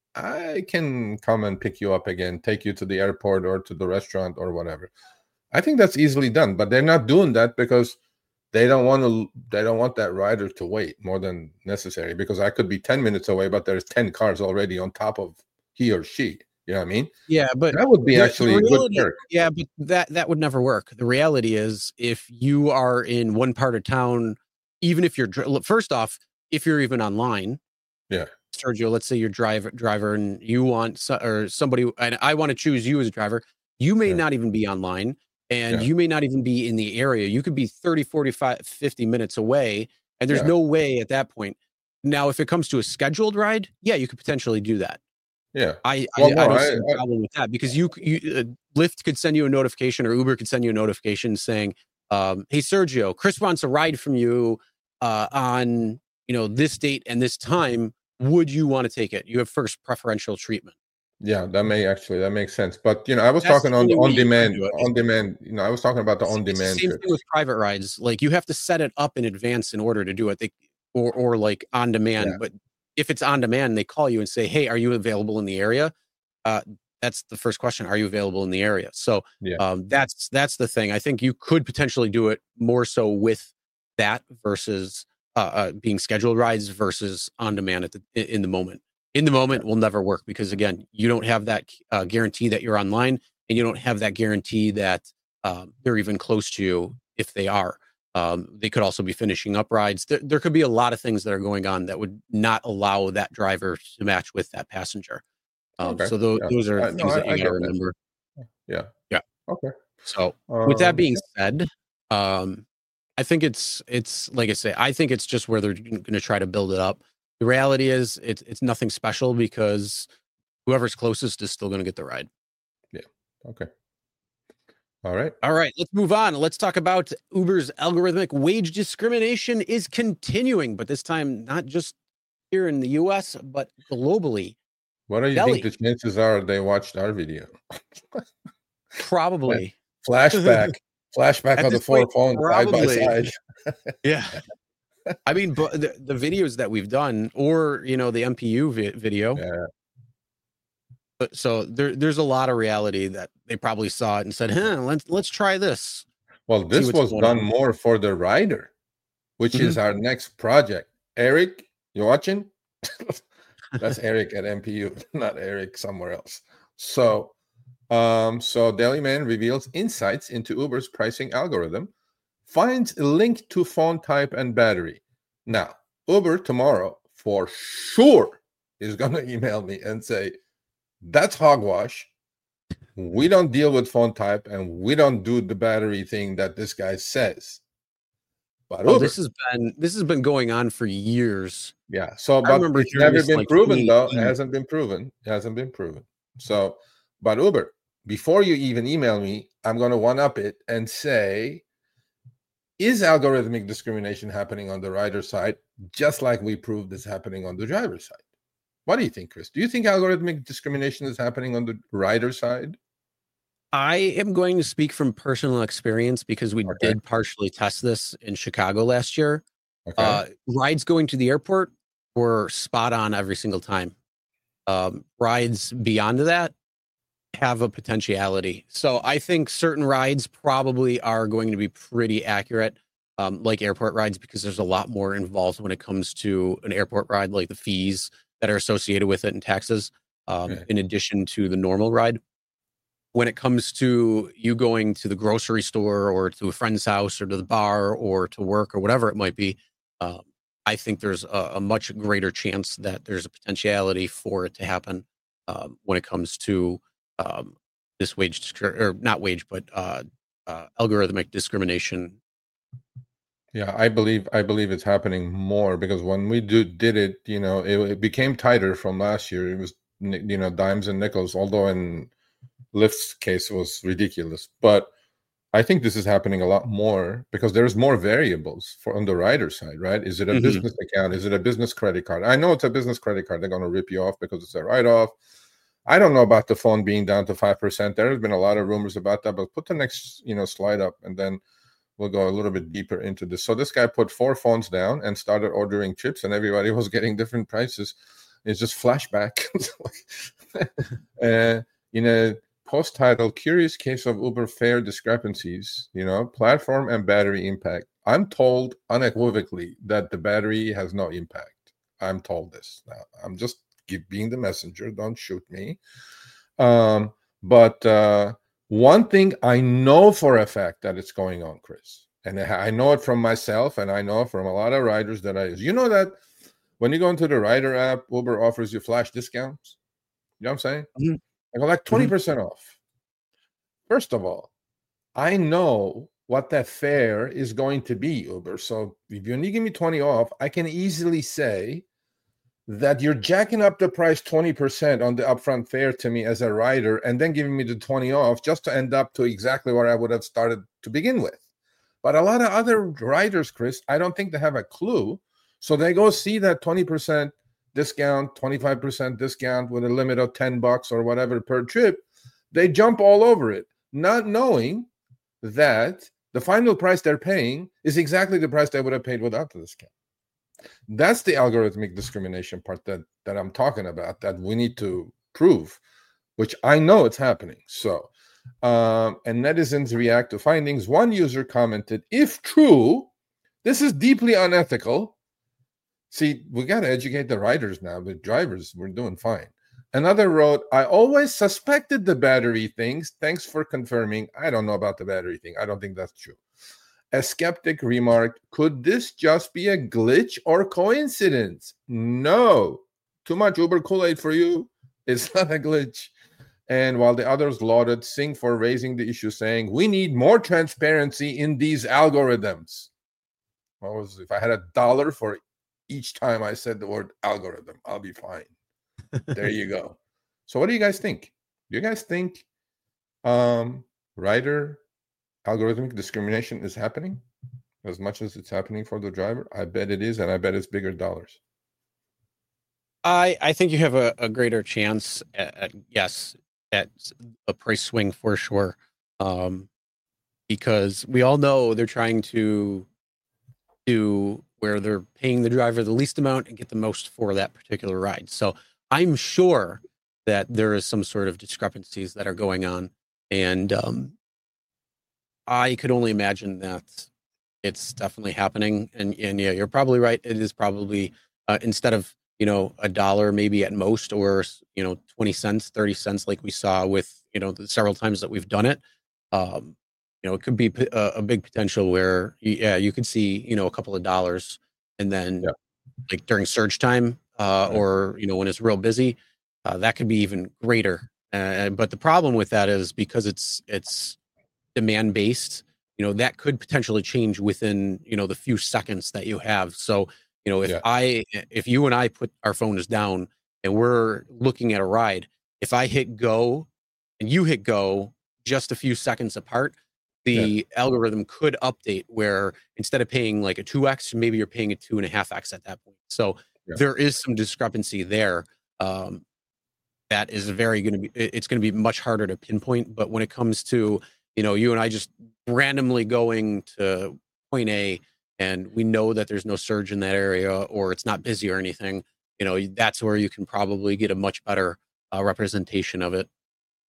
I can come and pick you up again, take you to the airport or to the restaurant or whatever. I think that's easily done, but they're not doing that because they don't want to. They don't want that rider to wait more than necessary. Because I could be ten minutes away, but there's ten cars already on top of he or she. You know what I mean? Yeah, but that would be the, actually the reality, a good perk. Yeah, but that that would never work. The reality is, if you are in one part of town, even if you're first off, if you're even online, yeah, Sergio, let's say you're driver driver and you want or somebody, and I want to choose you as a driver. You may yeah. not even be online, and yeah. you may not even be in the area. You could be thirty, forty-five, fifty minutes away, and there's yeah. no way at that point. Now, if it comes to a scheduled ride, yeah, you could potentially do that. Yeah, I well, I, no, I don't I, see a problem I, with that because you you uh, Lyft could send you a notification or Uber could send you a notification saying, um, "Hey Sergio, Chris wants a ride from you uh, on you know this date and this time. Would you want to take it? You have first preferential treatment." Yeah, that may actually that makes sense. But you know, I was That's talking on on demand, it. on demand. You know, I was talking about the it's, on demand. It's the same trips. thing with private rides. Like you have to set it up in advance in order to do it. They, or or like on demand, yeah. but. If it's on demand, they call you and say, "Hey, are you available in the area?" Uh, that's the first question. Are you available in the area? So yeah. um, that's that's the thing. I think you could potentially do it more so with that versus uh, uh, being scheduled rides versus on demand at the in the moment. In the moment yeah. will never work because again, you don't have that uh, guarantee that you're online, and you don't have that guarantee that um, they're even close to you if they are. Um, they could also be finishing up rides. There, there could be a lot of things that are going on that would not allow that driver to match with that passenger. Um, okay. So those, yeah. those are I, things no, that you I, got to remember. That. Yeah. Yeah. Okay. So um, with that being said, um, I think it's it's like I say, I think it's just where they're going to try to build it up. The reality is, it's it's nothing special because whoever's closest is still going to get the ride. Yeah. Okay. All right. All right. Let's move on. Let's talk about Uber's algorithmic wage discrimination is continuing, but this time not just here in the U S, but globally. What do you Delhi. think the chances are they watched our video? Probably. Flashback. Flashback of the four phones side by side. Yeah. I mean, but the, the videos that we've done, or, you know, the M P U vi- video. Yeah. But so there, there's a lot of reality that they probably saw it and said, huh, let's, let's try this. Well, this was done on. more for the rider, which mm-hmm. is our next project. Eric, you watching? That's Eric at M P U, not Eric somewhere else. So, um, so Delhiman reveals insights into Uber's pricing algorithm, finds a link to phone type and battery. Now, Uber tomorrow for sure is going to email me and say, that's hogwash. We don't deal with phone type and we don't do the battery thing that this guy says. But oh, this has been this has been going on for years. Yeah. So, but it's never been like proven, though. It hasn't been proven. It hasn't been proven. So, but Uber, before you even email me, I'm going to one up it and say, is algorithmic discrimination happening on the rider side, just like we proved it's happening on the driver side? What do you think, Chris? Do you think algorithmic discrimination is happening on the rider side? I am going to speak from personal experience because we okay. did partially test this in Chicago last year. Okay. Uh, rides going to the airport were spot on every single time. Um, rides beyond that have a potentiality. So I think certain rides probably are going to be pretty accurate, um, like airport rides, because there's a lot more involved when it comes to an airport ride, like the fees that are associated with it and taxes, um, okay. in addition to the normal ride. When it comes to you going to the grocery store or to a friend's house or to the bar or to work or whatever it might be, um, I think there's a, a much greater chance that there's a potentiality for it to happen um, when it comes to um, this wage, or not wage, but uh, uh, algorithmic discrimination. Yeah, I believe I believe it's happening more because when we do, did it, you know, it, it became tighter from last year. It was, you know, dimes and nickels, although in Lyft's case was ridiculous. But I think this is happening a lot more because there's more variables for on the rider side, right? Is it a mm-hmm. business account? Is it a business credit card? I know it's a business credit card. They're going to rip you off because it's a write-off. I don't know about the phone being down to five percent. There has been a lot of rumors about that, but put the next, you know, slide up and then we'll go a little bit deeper into this. So this guy put four phones down and started ordering chips, and everybody was getting different prices. It's just flashback. uh, in a post titled "Curious Case of Uber Fare Discrepancies," you know, platform and battery impact. I'm told unequivocally that the battery has no impact. I'm told this. Now, I'm just being the messenger. Don't shoot me. Um, but uh, one thing I know for a fact that it's going on, Chris, and I know it from myself, and I know from a lot of riders that I use. You know that when you go into the rider app, Uber offers you flash discounts. You know what I'm saying? Mm-hmm. I go like twenty percent mm-hmm. off. First of all, I know what that fare is going to be, Uber. So if you only give me twenty off, I can easily say that you're jacking up the price twenty percent on the upfront fare to me as a rider and then giving me the twenty off just to end up to exactly where I would have started to begin with. But a lot of other riders, Chris, I don't think they have a clue. So they go see that twenty percent discount, twenty-five percent discount with a limit of ten bucks or whatever per trip. They jump all over it, not knowing that the final price they're paying is exactly the price they would have paid without the discount. That's the algorithmic discrimination part that, that I'm talking about, that we need to prove, which I know it's happening. So, um, and netizens react to findings. One user commented, if true, this is deeply unethical. See, we got to educate the riders now. The drivers, we're doing fine. Another wrote, I always suspected the battery things. Thanks for confirming. I don't know about the battery thing. I don't think that's true. A skeptic remarked, could this just be a glitch or coincidence? No. Too much Uber Kool-Aid for you. It's not a glitch. And while the others lauded Singh for raising the issue, saying, we need more transparency in these algorithms. What was, if I had a dollar for each time I said the word algorithm, I'll be fine. There you go. So what do you guys think? Do you guys think um, rider algorithmic discrimination is happening as much as it's happening for the driver? I bet it is, and I bet it's bigger dollars. I I think you have a, a greater chance at, at yes at a price swing for sure, um, because we all know they're trying to do where they're paying the driver the least amount and get the most for that particular ride. So I'm sure that there is some sort of discrepancies that are going on, and um, I could only imagine that it's definitely happening. And and yeah, you're probably right. It is probably uh, instead of you know a dollar maybe at most, or you know twenty cents, thirty cents, like we saw with you know the several times that we've done it. Um, you know, it could be a, a big potential where yeah, you could see you know a couple of dollars, and then yeah. like during surge time. Uh, or, you know, when it's real busy, uh, that could be even greater. Uh, but the problem with that is because it's it's demand based, you know, that could potentially change within, you know, the few seconds that you have. So, you know, if yeah. I, if you and I put our phones down and we're looking at a ride, if I hit go and you hit go just a few seconds apart, the yeah. algorithm could update where instead of paying like a two X, maybe you're paying a two and a half X at that point. So, yeah. there is some discrepancy there. Um, that is very going to be, it's going to be much harder to pinpoint. But when it comes to, you know, you and I just randomly going to point A and we know that there's no surge in that area or it's not busy or anything, you know, that's where you can probably get a much better uh, representation of it.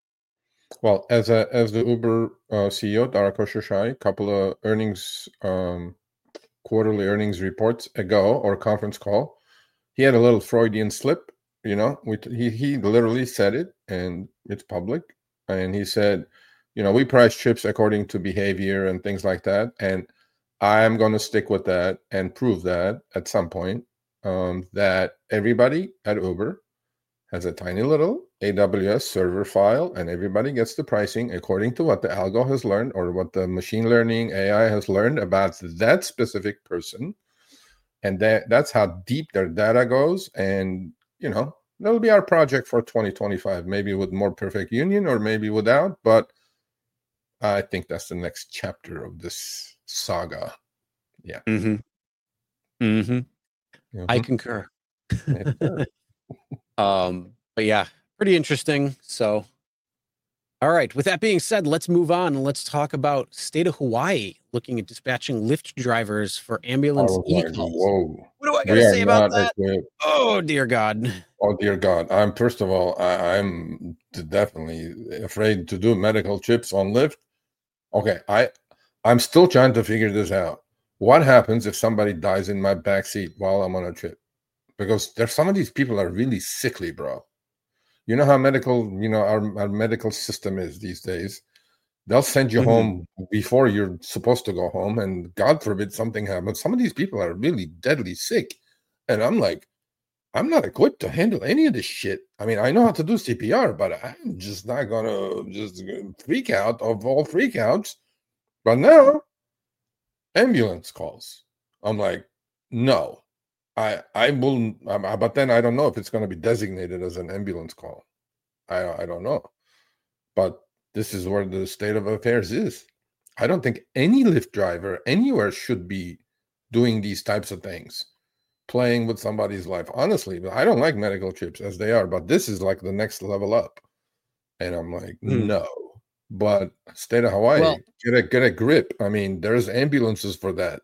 Well, as a, as the Uber uh, C E O, Dara Khosrowshahi, a couple of earnings, um, quarterly earnings reports ago or conference call, he had a little Freudian slip, you know, we, he, he literally said it and it's public. And he said, you know, we price trips according to behavior and things like that. And I'm going to stick with that and prove that at some point um, that everybody at Uber has a tiny little A W S server file and everybody gets the pricing according to what the algo has learned or what the machine learning A I has learned about that specific person. And that, that's how deep their data goes. And, you know, that'll be our project for twenty twenty-five, maybe with more perfect union or maybe without. But I think that's the next chapter of this saga. Yeah. Mm-hmm. Mm-hmm. Mm-hmm. I concur. um, but yeah, pretty interesting. So All right. With that being said, let's move on and let's talk about state of Hawaii looking at dispatching Lyft drivers for ambulance like, e-calls. whoa. What do I got to say about that? Equipped. Oh, dear God. Oh, dear God. I'm, first of all, I, I'm definitely afraid to do medical trips on Lyft. Okay. I, I'm still trying to figure this out. What happens if somebody dies in my backseat while I'm on a trip? Because there's some of these people are really sickly, bro. You know how medical, you know, our, our medical system is these days. They'll send you mm-hmm. home before you're supposed to go home, and God forbid something happens. Some of these people are really deadly sick. And I'm like, I'm not equipped to handle any of this shit. I mean, I know how to do C P R, but I'm just not going to just freak out of all freakouts. But now, ambulance calls. I'm like, no. I, I will, but then I don't know if it's going to be designated as an ambulance call. I I don't know. But this is where the state of affairs is. I don't think any Lyft driver anywhere should be doing these types of things, playing with somebody's life. Honestly, I don't like medical trips as they are, but this is like the next level up. And I'm like, mm. no. But state of Hawaii, well, get a get a grip. I mean, there's ambulances for that.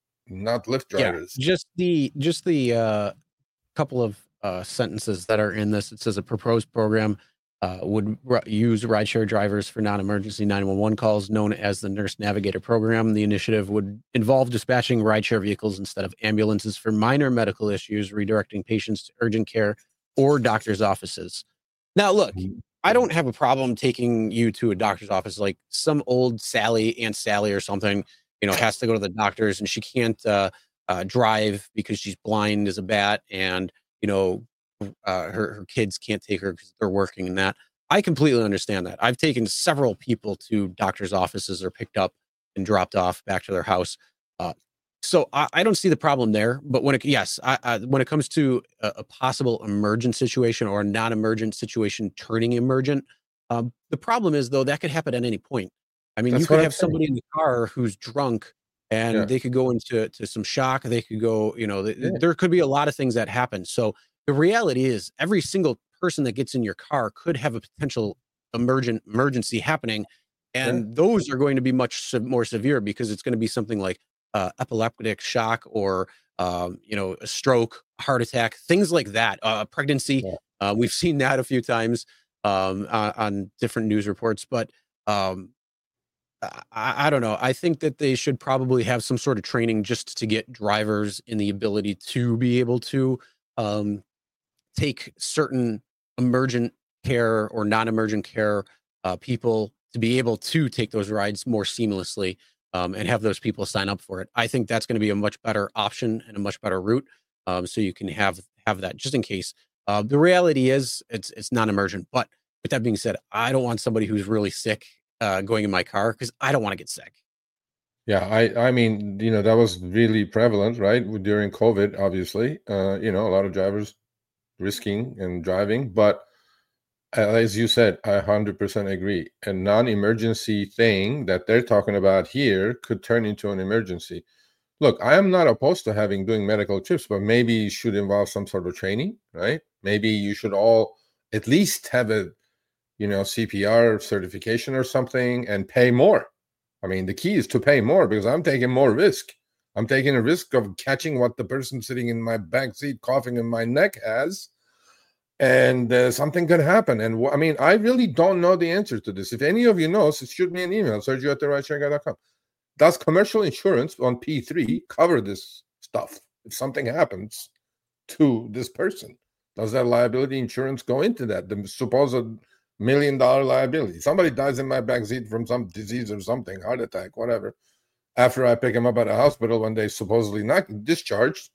Not Lyft drivers. Yeah, just the just the uh, couple of uh, sentences that are in this. It says a proposed program uh, would r- use rideshare drivers for non-emergency nine one one calls, known as the Nurse Navigator Program. The initiative would involve dispatching rideshare vehicles instead of ambulances for minor medical issues, redirecting patients to urgent care or doctor's offices. Now, look, I don't have a problem taking you to a doctor's office, like some old Sally, Aunt Sally or something. You know, has to go to the doctors and she can't uh, uh, drive because she's blind as a bat, and you know, uh, her her kids can't take her because they're working and that. I completely understand that. I've taken several people to doctors' offices or picked up and dropped off back to their house, uh, so I, I don't see the problem there. But when it yes, I, I, when it comes to a, a possible emergent situation or a non-emergent situation turning emergent, um, the problem is though that could happen at any point. I mean, That's you could have somebody in the car who's drunk and yeah. they could go into to some shock. They could go, you know, th- yeah. there could be a lot of things that happen. So the reality is every single person that gets in your car could have a potential emergent emergency happening. And yeah. those are going to be much se- more severe because it's going to be something like uh, epileptic shock or, um, you know, a stroke, heart attack, things like that. Uh, pregnancy. Yeah. Uh, we've seen that a few times um, on, on different news reports, but um, I, I don't know. I think that they should probably have some sort of training just to get drivers in the ability to be able to um, take certain emergent care or non-emergent care uh, people to be able to take those rides more seamlessly um, and have those people sign up for it. I think that's going to be a much better option and a much better route. Um, so you can have have that just in case. Uh, the reality is it's it's non-emergent. But with that being said, I don't want somebody who's really sick Uh, going in my car because I don't want to get sick. Yeah, I, I mean, you know, that was really prevalent, right? During COVID, obviously, uh, you know, a lot of drivers risking and driving. But uh, as you said, I one hundred percent agree. A non-emergency thing that they're talking about here could turn into an emergency. Look, I am not opposed to having doing medical trips, but maybe it should involve some sort of training, right? Maybe you should all at least have a you know, C P R certification or something and pay more. I mean, the key is to pay more because I'm taking more risk. I'm taking a risk of catching what the person sitting in my back seat coughing in my neck has, and uh, something could happen. And w- I mean, I really don't know the answer to this. If any of you knows, shoot me an email, sergio at the rideshare guy dot com. Does commercial insurance on P three cover this stuff? If something happens to this person, does that liability insurance go into that? The supposed million dollar liability. Somebody dies in my backseat from some disease or something, heart attack, whatever. After I pick him up at a hospital when they supposedly not discharged,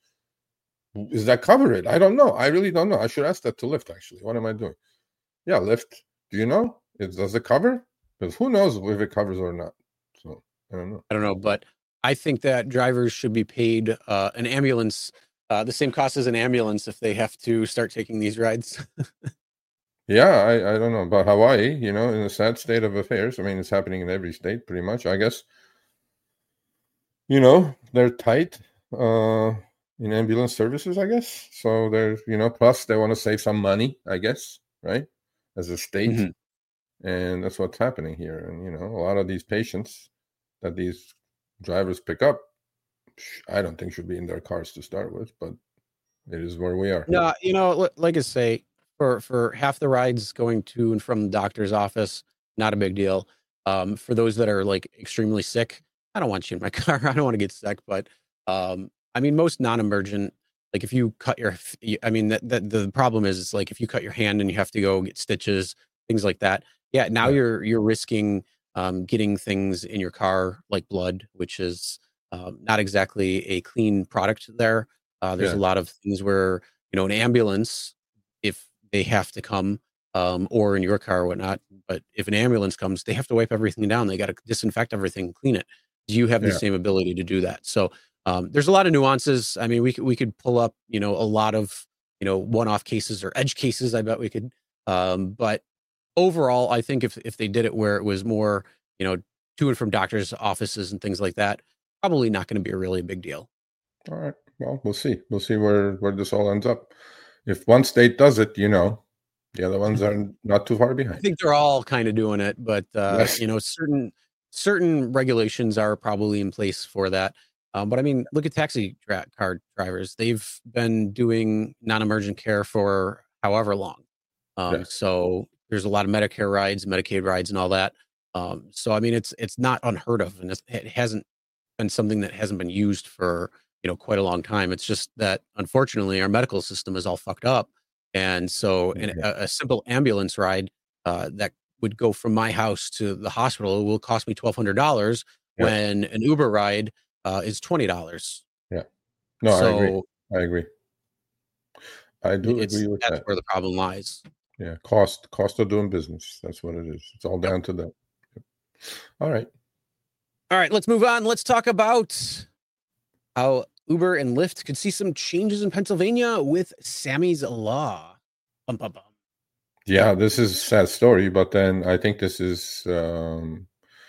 is that cover it? I don't know. I really don't know. I should ask that to Lyft, actually. What am I doing? Yeah, Lyft. Do you know? It, does it cover? Because who knows if it covers or not. So I don't know. I don't know, but I think that drivers should be paid uh, an ambulance, uh, the same cost as an ambulance if they have to start taking these rides. Yeah, I, I don't know about Hawaii, you know, in a sad state of affairs. I mean, it's happening in every state pretty much, I guess. You know, they're tight uh, in ambulance services, I guess. So they're, you know, plus they want to save some money, I guess, right? As a state. Mm-hmm. And that's what's happening here. And, you know, a lot of these patients that these drivers pick up, I don't think should be in their cars to start with, but it is where we are. No, you know, like I say, for, for half the rides going to and from the doctor's office, not a big deal. Um, for those that are like extremely sick, I don't want you in my car. I don't want to get sick, but um, I mean, most non-emergent, like if you cut your, I mean, that, that the problem is, it's like if you cut your hand and you have to go get stitches, things like that. Yeah, now yeah. you're you're risking um, getting things in your car like blood, which is um, not exactly a clean product there. Uh, there's yeah. a lot of things where, you know, an ambulance, if they have to come, um, or in your car or whatnot, but if an ambulance comes, they have to wipe everything down. They got to disinfect everything, clean it. Do you have the yeah. same ability to do that? So um, there's a lot of nuances. I mean, we could, we could pull up, you know, a lot of, you know, one-off cases or edge cases. I bet we could. Um, but overall, I think if, if they did it where it was more, you know, to and from doctors' offices and things like that, probably not going to be a really big deal. All right. Well, we'll see. We'll see where, where this all ends up. If one state does it, you know, the other ones are not too far behind. I think they're all kind of doing it, but uh, yes. you know, certain certain regulations are probably in place for that. Um, but I mean, look at taxi dra- car drivers; they've been doing non-emergent care for however long. Um, yes. So there's a lot of Medicare rides, Medicaid rides, and all that. Um, so I mean, it's it's not unheard of, and it's, it hasn't been something that hasn't been used for, you know, quite a long time. It's just that unfortunately our medical system is all fucked up. And so an, a, a simple ambulance ride uh, that would go from my house to the hospital will cost me twelve hundred dollars yeah. when an Uber ride uh, is twenty dollars. Yeah. No, so I agree. I agree. I do agree with that's that. where the problem lies. Yeah. Cost, cost of doing business. That's what it is. It's all down yep. to that. Yep. All right. All right. Let's move on. Let's talk about how Uber and Lyft could see some changes in Pennsylvania with Sammy's Law. Bum, bum, bum. Yeah, this is a sad story, but then I think this is um,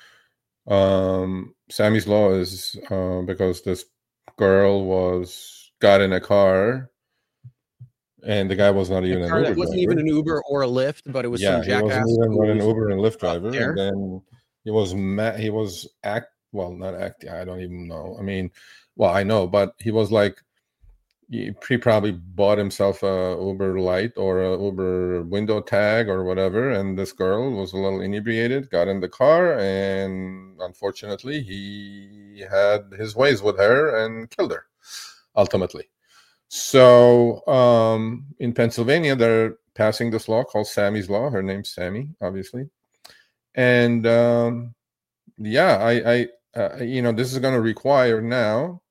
um, Sammy's Law is uh, because this girl was got in a car and the guy was not even an Uber that wasn't driver. even an Uber or a Lyft, but it was yeah, some jackass. He wasn't even an Uber and Lyft driver. And then he was ma- he was act well, not acting. I don't even know. I mean, well, I know, but he was like, he probably bought himself a Uber Lite or a Uber window tag or whatever. And this girl was a little inebriated, got in the car, and unfortunately, he had his ways with her and killed her, ultimately. So um, in Pennsylvania, they're passing this law called Sammy's Law. Her name's Sammy, obviously. And um, yeah, I, I uh, you know, this is going to require now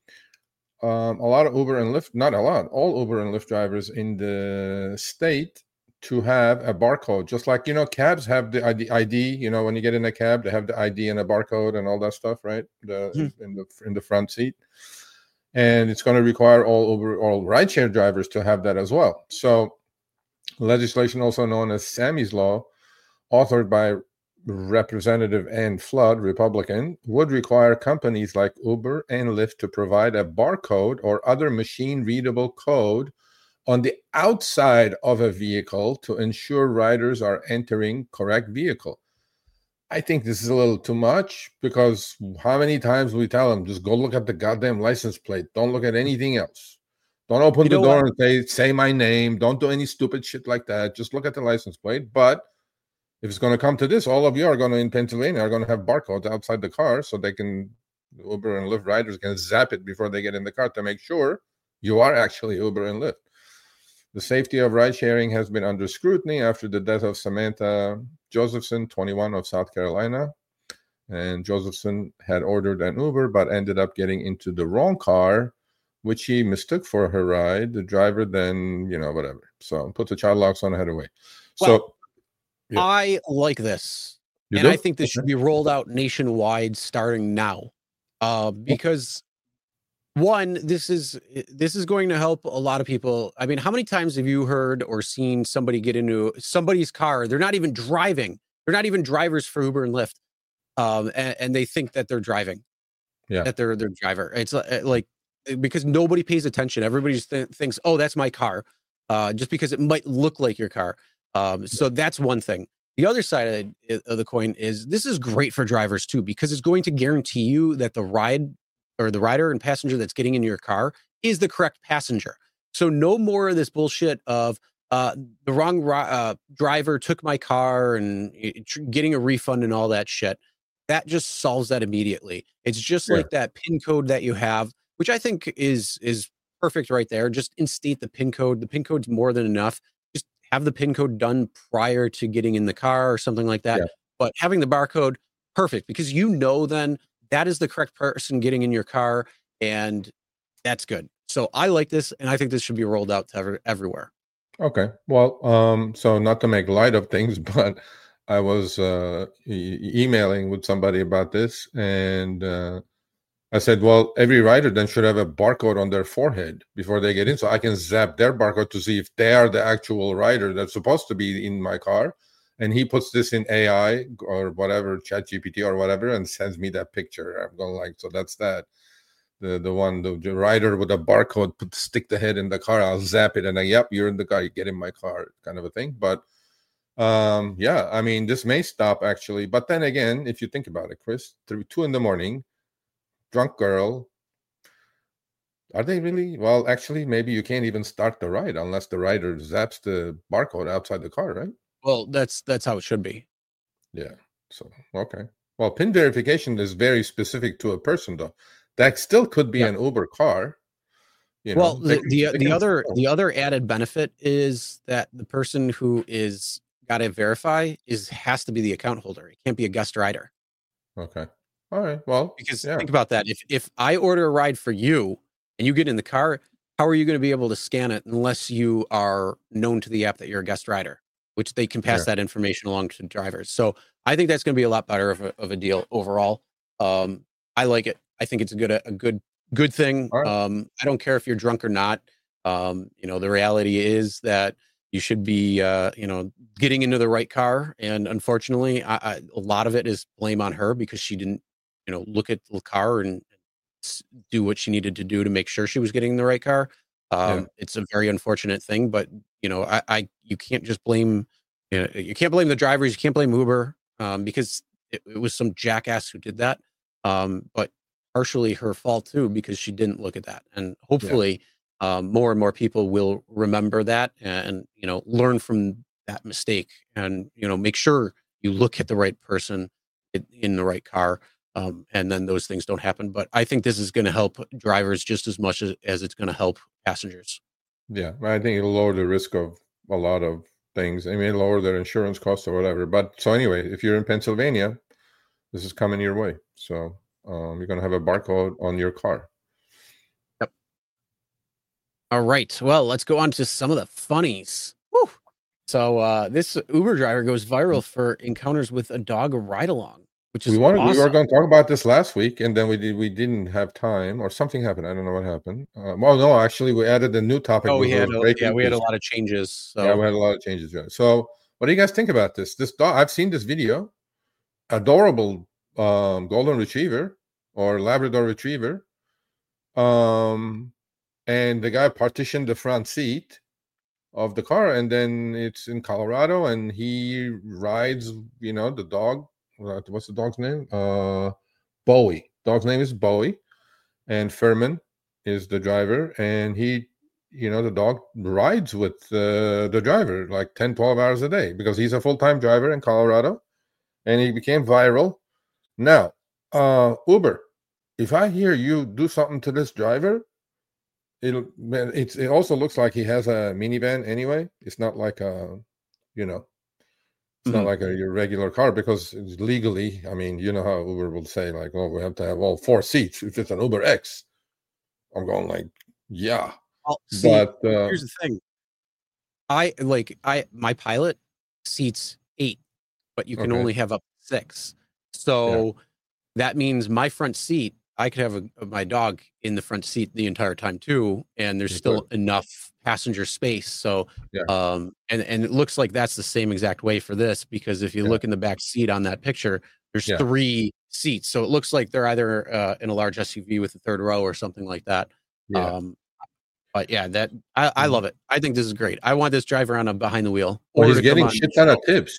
Um, a lot of Uber and Lyft, not a lot, all Uber and Lyft drivers in the state to have a barcode, just like, you know, cabs have the I D, you know, when you get in a cab, they have the I D and a barcode and all that stuff, right? The, mm-hmm. in the in the front seat. And it's going to require all Uber, all rideshare drivers to have that as well. So legislation also known as Sammy's Law, authored by Representative Ann Flood, Republican, would require companies like Uber and Lyft to provide a barcode or other machine-readable code on the outside of a vehicle to ensure riders are entering correct vehicle. I think this is a little too much, because how many times we tell them, just go look at the goddamn license plate. Don't look at anything else. Don't open you the door what? and say, say my name. Don't do any stupid shit like that. Just look at the license plate. But if it's going to come to this, all of you are going to, in Pennsylvania, are going to have barcodes outside the car so they can, Uber and Lyft riders can zap it before they get in the car to make sure you are actually Uber and Lyft. The safety of ride sharing has been under scrutiny after the death of Samantha Josephson, twenty-one, of South Carolina. And Josephson had ordered an Uber, but ended up getting into the wrong car, which he mistook for her ride. The driver then, you know, whatever. So put the child locks on and head away. Well, so yeah. I like this. You and do? I think this should be rolled out nationwide starting now. Uh, because one, this is this is going to help a lot of people. I mean, how many times have you heard or seen somebody get into somebody's car? They're not even driving. They're not even drivers for Uber and Lyft. Um, and, and they think that they're driving. Yeah. That they're their driver. It's like, because nobody pays attention. Everybody just th- thinks, oh, that's my car. Uh, just because it might look like your car. Um, so that's one thing. The other side of, of the coin is this is great for drivers too, because it's going to guarantee you that the ride or the rider and passenger that's getting in your car is the correct passenger. So no more of this bullshit of uh, the wrong uh, driver took my car and it, getting a refund and all that shit. That just solves that immediately. It's just yeah. like that PIN code that you have, which I think is is perfect right there. Just instate the PIN code. The PIN code's more than enough. Just have the PIN code done prior to getting in the car or something like that. Yeah. But having the barcode, perfect, because you know then that is the correct person getting in your car, and that's good. So I like this, and I think this should be rolled out to every, everywhere. Okay. Well, um, so not to make light of things, but I was uh, e- emailing with somebody about this, and uh, I said, well, every rider then should have a barcode on their forehead before they get in, so I can zap their barcode to see if they are the actual rider that's supposed to be in my car. And he puts this in A I or whatever, Chat G P T or whatever, and sends me that picture. I'm going like, so that's that. The the one, the, the rider with a barcode, put stick the head in the car, I'll zap it, and I, yep, you're in the car, you get in my car, kind of a thing. But um, yeah, I mean, this may stop actually. But then again, if you think about it, Chris, through two in the morning, drunk girl, are they really? Well, actually, maybe you can't even start the ride unless the rider zaps the barcode outside the car, right? Well, that's that's how it should be. Yeah. So okay. Well, PIN verification is very specific to a person, though. That still could be yeah. an Uber car. You know, well, the can, the, the other still. the other added benefit is that the person who is got to verify is has to be the account holder. It can't be a guest rider. Okay. All right. Well, because yeah. think about that. If if I order a ride for you and you get in the car, how are you going to be able to scan it unless you are known to the app that you're a guest rider, which they can pass yeah. that information along to drivers. So I think that's going to be a lot better of a, of a deal overall. Um, I like it. I think it's a good, a good, good thing. Right. Um, I don't care if you're drunk or not. Um, you know, the reality is that you should be, uh, you know, getting into the right car. And unfortunately, I, I, a lot of it is blame on her because she didn't, you know, look at the car and do what she needed to do to make sure she was getting in the right car. Um, yeah. It's a very unfortunate thing, but you know, I, I you can't just blame, you know, you can't blame the drivers. You can't blame Uber um, because it, it was some jackass who did that. Um, but partially her fault too, because she didn't look at that. And hopefully yeah. um, more and more people will remember that and, you know, learn from that mistake and, you know, make sure you look at the right person in, in the right car. Um, and then those things don't happen. But I think this is going to help drivers just as much as, as it's going to help passengers. Yeah, I think it'll lower the risk of a lot of things. I mean, lower their insurance costs or whatever. But so anyway, if you're in Pennsylvania, this is coming your way. So um, you're going to have a barcode on your car. Yep. All right. Well, let's go on to some of the funnies. Woo! So uh, this Uber driver goes viral for encounters with a dog ride-along. Which is we wanted, awesome. we were going to talk about this last week, and then we did. We didn't have time, or something happened. I don't know what happened. Uh, well, no, actually, we added a new topic. Oh, we had, a, yeah, we had a lot of changes. So. Yeah, we had a lot of changes. Yeah. So, what do you guys think about this? This dog, I've seen this video. Adorable um, golden retriever or Labrador retriever, um, and the guy partitioned the front seat of the car, and then it's in Colorado, and he rides. You know, the dog. What's the dog's name? Uh, Bowie. Dog's name is Bowie, and Furman is the driver. And he, you know, the dog rides with uh, the driver like ten, twelve hours a day because he's a full-time driver in Colorado, and he became viral. Now, uh, Uber, if I hear you do something to this driver, it'll. It's. It also looks like he has a minivan anyway. It's not like a, you know. It's mm-hmm. not like a your regular car because it's legally, I mean, you know how Uber will say like, oh, we have to have all four seats. If it's an Uber X, I'm going like, yeah. Well, see, but uh, here's the thing. I like I my Pilot seats eight, but you can okay. only have up to six. So yeah. that means my front seat, I could have a, my dog in the front seat the entire time too, and there's still good. enough passenger space. So, yeah. um, and and it looks like that's the same exact way for this because if you yeah. look in the back seat on that picture, there's yeah. three seats. So it looks like they're either uh, in a large S U V with a third row or something like that. Yeah. Um, but yeah, that I, I love it. I think this is great. I want this driver on a behind the wheel. Well, he's getting shit ton of tips.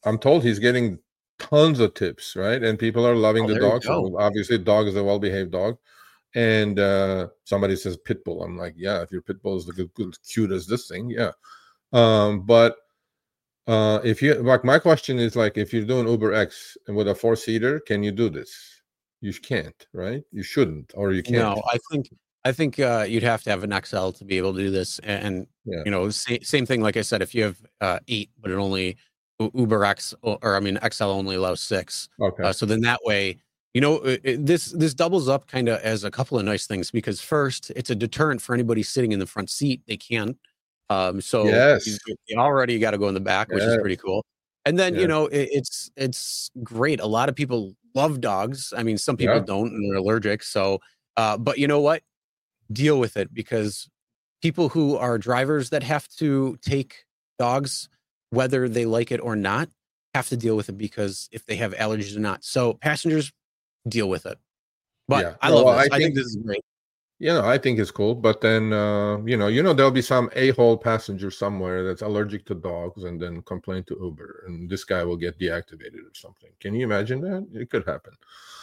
I'm told he's getting tons of tips, right? And people are loving Oh, the there you dog. So go. obviously, the dog is a well-behaved dog. And uh, somebody says pit bull. I'm like, yeah, if your pit bull is the good, good, cute as this thing, yeah. Um, but uh, if you like, my question is like, if you're doing Uber X and with a four-seater, can you do this? You can't, right? You shouldn't, or you can't. No, I think I think uh, you'd have to have an X L to be able to do this, and Yeah. you know, sa- same thing. Like I said, if you have uh, eight, but it only U- Uber X or, or I mean X L only allows six. Okay. Uh, so then that way, you know, it, it- this this doubles up kind of as a couple of nice things because first, it's a deterrent for anybody sitting in the front seat. They can't. Um, so Yes. you, you already got to go in the back, which Yes. is pretty cool. And then Yes. you know, it, it's it's great. A lot of people love dogs. I mean, some people Yeah. don't and they're allergic. So, uh, but you know what? Deal with it because people who are drivers that have to take dogs, whether they like it or not, have to deal with it because if they have allergies or not. So passengers deal with it. But Yeah. I No, love well, this. I I think think- this is great. You know, I think it's cool, but then uh, you know, you know, there'll be some a-hole passenger somewhere that's allergic to dogs and then complain to Uber, and this guy will get deactivated or something. Can you imagine that? It could happen.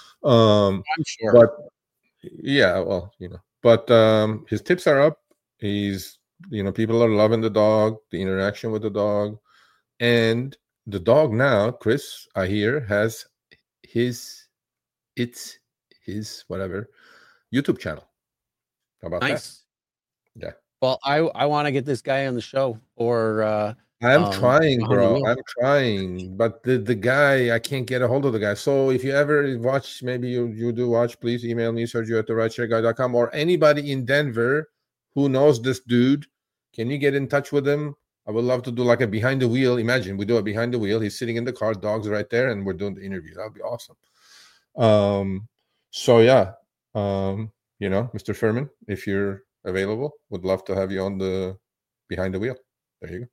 Um, I'm sure. but yeah, well, you know, but um, his tips are up. He's, you know, people are loving the dog, the interaction with the dog, and the dog now, Chris, I hear, has his, it's his whatever YouTube channel. How about Nice. that? Yeah. Well, I I want to get this guy on the show or uh I'm um, trying, behind the bro. wheel. I'm trying, but the the guy, I can't get a hold of the guy. So if you ever watch, maybe you you do watch, please email me, Sergio at the rideshare guy dot com, or anybody in Denver who knows this dude. Can you get in touch with him? I would love to do like a behind the wheel. Imagine we do a behind the wheel. He's sitting in the car, dog's right there, and we're doing the interview. That would be awesome. Um, so yeah, um, you know, Mister Furman, if you're available, would love to have you on the behind the wheel. There you go.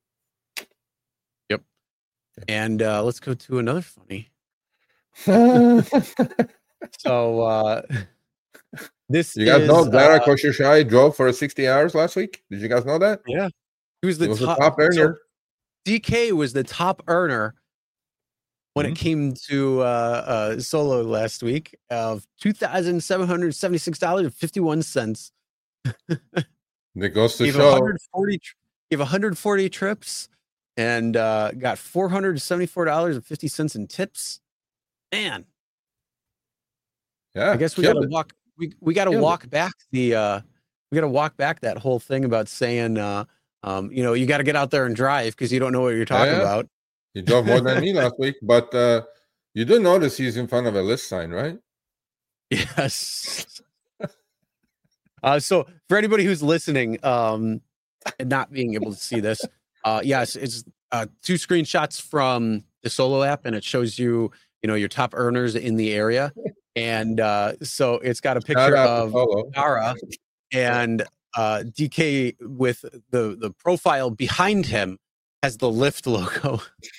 And uh let's go to another funny. You So uh this guys is know Dara uh, Koshishai drove for sixty hours last week? Did you guys know that? yeah. He was He the was top, the top earner. So D K was the top earner when Mhm. it came to uh, uh, solo last week of two thousand seven hundred seventy-six dollars and fifty-one cents. It goes to Gave show. one hundred forty, gave one hundred forty trips and uh, got four hundred seventy-four dollars and fifty cents in tips. Man, Yeah, I guess we killed got to it. walk. We we got to Killed it. walk back the. Uh, we got to walk back that whole thing about saying, uh, um, you know, you got to get out there and drive because you don't know what you're talking Yeah. about. He drove more than me last week, but uh, you do notice he's in front of a list sign, right? Yes. uh, so for anybody who's listening, um, and not being able to see this, uh, yes, it's uh, two screenshots from the Solo app, and it shows you, you know, your top earners in the area, and uh, so it's got a Shout picture out to of Polo. Dara and uh, D K with the the profile behind him has the Lyft logo.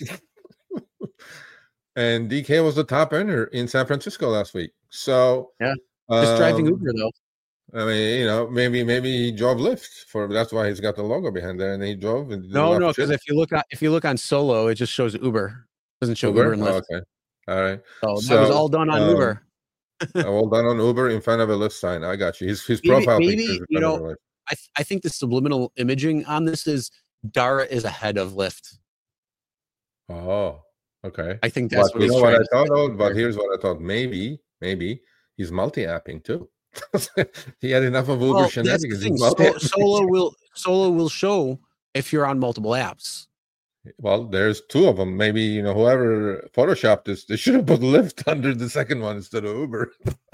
And D K was the top earner in San Francisco last week. So Yeah. Just driving um, Uber though. I mean, you know, maybe maybe he drove Lyft for that's why he's got the logo behind there, and he drove. And did a No, lot no, of shit. because if you look on if you look on Solo, it just shows Uber. It doesn't show Uber, Uber. and Oh, Lyft. okay, all right. So, So, that was all done on um, Uber. All done on Uber in front of a Lyft sign. I got you. His his Maybe, profile maybe picture is in you front of know, a Lyft. I th- I think the subliminal imaging on this is Dara is ahead of Lyft. Oh, okay. I think that's But what you he's know what trying I to thought? say Oh, but there. here's what I thought. Maybe, maybe he's multi-apping too. He had enough of Uber Well, that's the shenanigans. thing. He's So, multi- Solo will Solo will show if you're on multiple apps. Well, there's two of them. Maybe, you know, whoever photoshopped this, they should have put Lyft under the second one instead of Uber.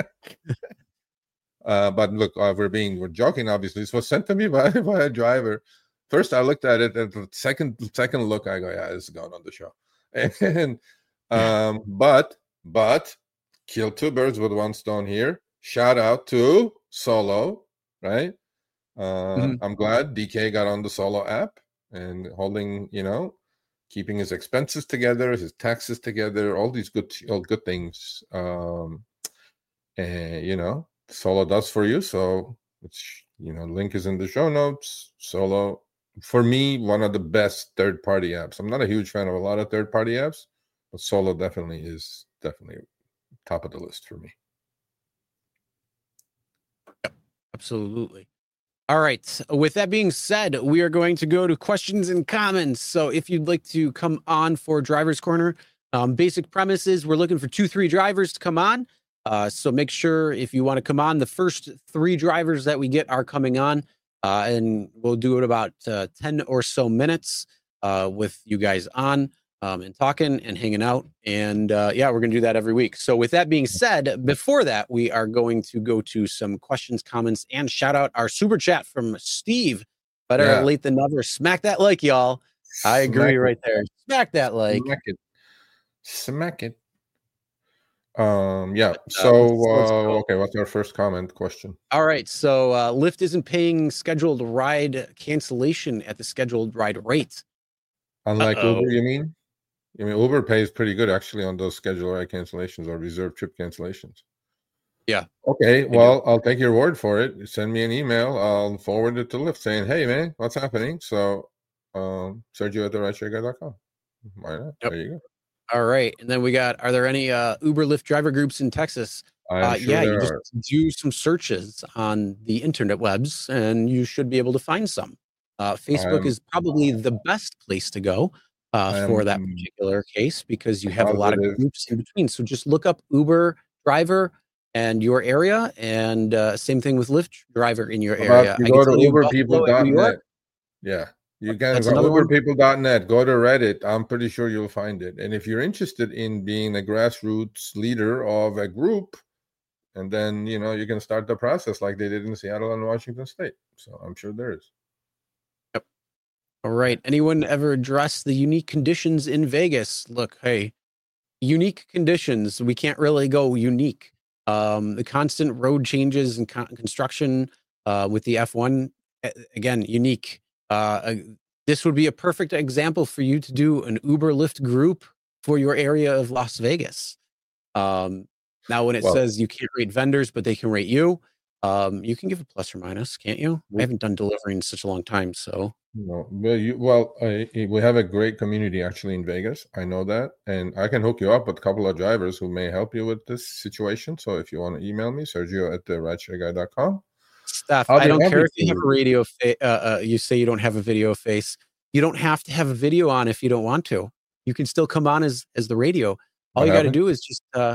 uh, but look, uh, we're being we're joking. Obviously, this was sent to me by, by a driver. First, I looked at it, and the second second look, I go, yeah, this is going on the show. And um, but but kill two birds with one stone here. Shout out to Solo, right? Uh, Mhm. I'm glad D K got on the Solo app and holding, you know, keeping his expenses together, his taxes together, all these good, all good things. Um, and you know, Solo does for you. So it's, you know, link is in the show notes. Solo, for me, one of the best third-party apps. I'm not a huge fan of a lot of third-party apps, but solo definitely is definitely top of the list for me. Yep, absolutely. All right. With that being said, we are going to go to questions and comments. So if you'd like to come on for Driver's Corner, um, basic premise is we're looking for two, three drivers to come on. Uh, so make sure if you want to come on, the first three drivers that we get are coming on. Uh, and we'll do it about uh, ten or so minutes uh, with you guys on um, and talking and hanging out. And uh, yeah, we're going to do that every week. So with that being said, before that, we are going to go to some questions, comments, and shout out our super chat from Steve. Better Yeah. late than never. Smack that like, y'all. I agree Smack right it. there. Smack that like. Smack it. Smack it. Um, yeah. Uh, So, let's- let's uh, go. okay, what's our first comment question? All right. So uh, Lyft isn't paying scheduled ride cancellation at the scheduled ride rate. Unlike Uh-oh. Uber, you mean? I mean, Uber pays pretty good actually on those scheduled ride cancellations or reserved trip cancellations. Yeah. Okay. They Well, I'll take your word for it. Send me an email. I'll forward it to Lyft saying, "Hey, man, what's happening?" So, um, Sergio at the rideshare guy dot com. Why not? Yep. There you go. All right. And then we got, are there any uh, Uber Lyft driver groups in Texas? I'm Uh, sure yeah, there you are. just do some searches on the internet webs and you should be able to find some. Uh, Facebook I'm- is probably the best place to go uh, for that I'm particular case because you have a lot of positive. groups in between. So just look up Uber driver and your area, and uh, same thing with Lyft driver in your How area. about you I go can to tell you uber Buffalo people and dot New York. net? Yeah. You can That's go another one. uber people dot net, go to Reddit. I'm pretty sure you'll find it. And if you're interested in being a grassroots leader of a group, and then you know you can start the process like they did in Seattle and Washington State. So I'm sure there is. All right. Anyone ever address the unique conditions in Vegas? Look, hey, unique conditions. We can't really go unique. Um, the constant road changes and con- construction uh, with the F one, again, unique. Uh, uh, this would be a perfect example for you to do an Uber Lyft group for your area of Las Vegas. Um, now, when it Well- says you can't rate vendors, but they can rate you, um, you can give a plus or minus, can't you? I haven't done delivery in such a long time, so. No, well, you, well uh, we have a great community actually in Vegas. I know that, and I can hook you up with a couple of drivers who may help you with this situation. So if you want to email me, Sergio at the rideshare guy dot com. Steph, I'll I be don't happy care if you have to. a radio. Fa- uh, uh, you say you don't have a video face. You don't have to have a video on if you don't want to. You can still come on as as the radio. All What you got to happened? do is just. Uh,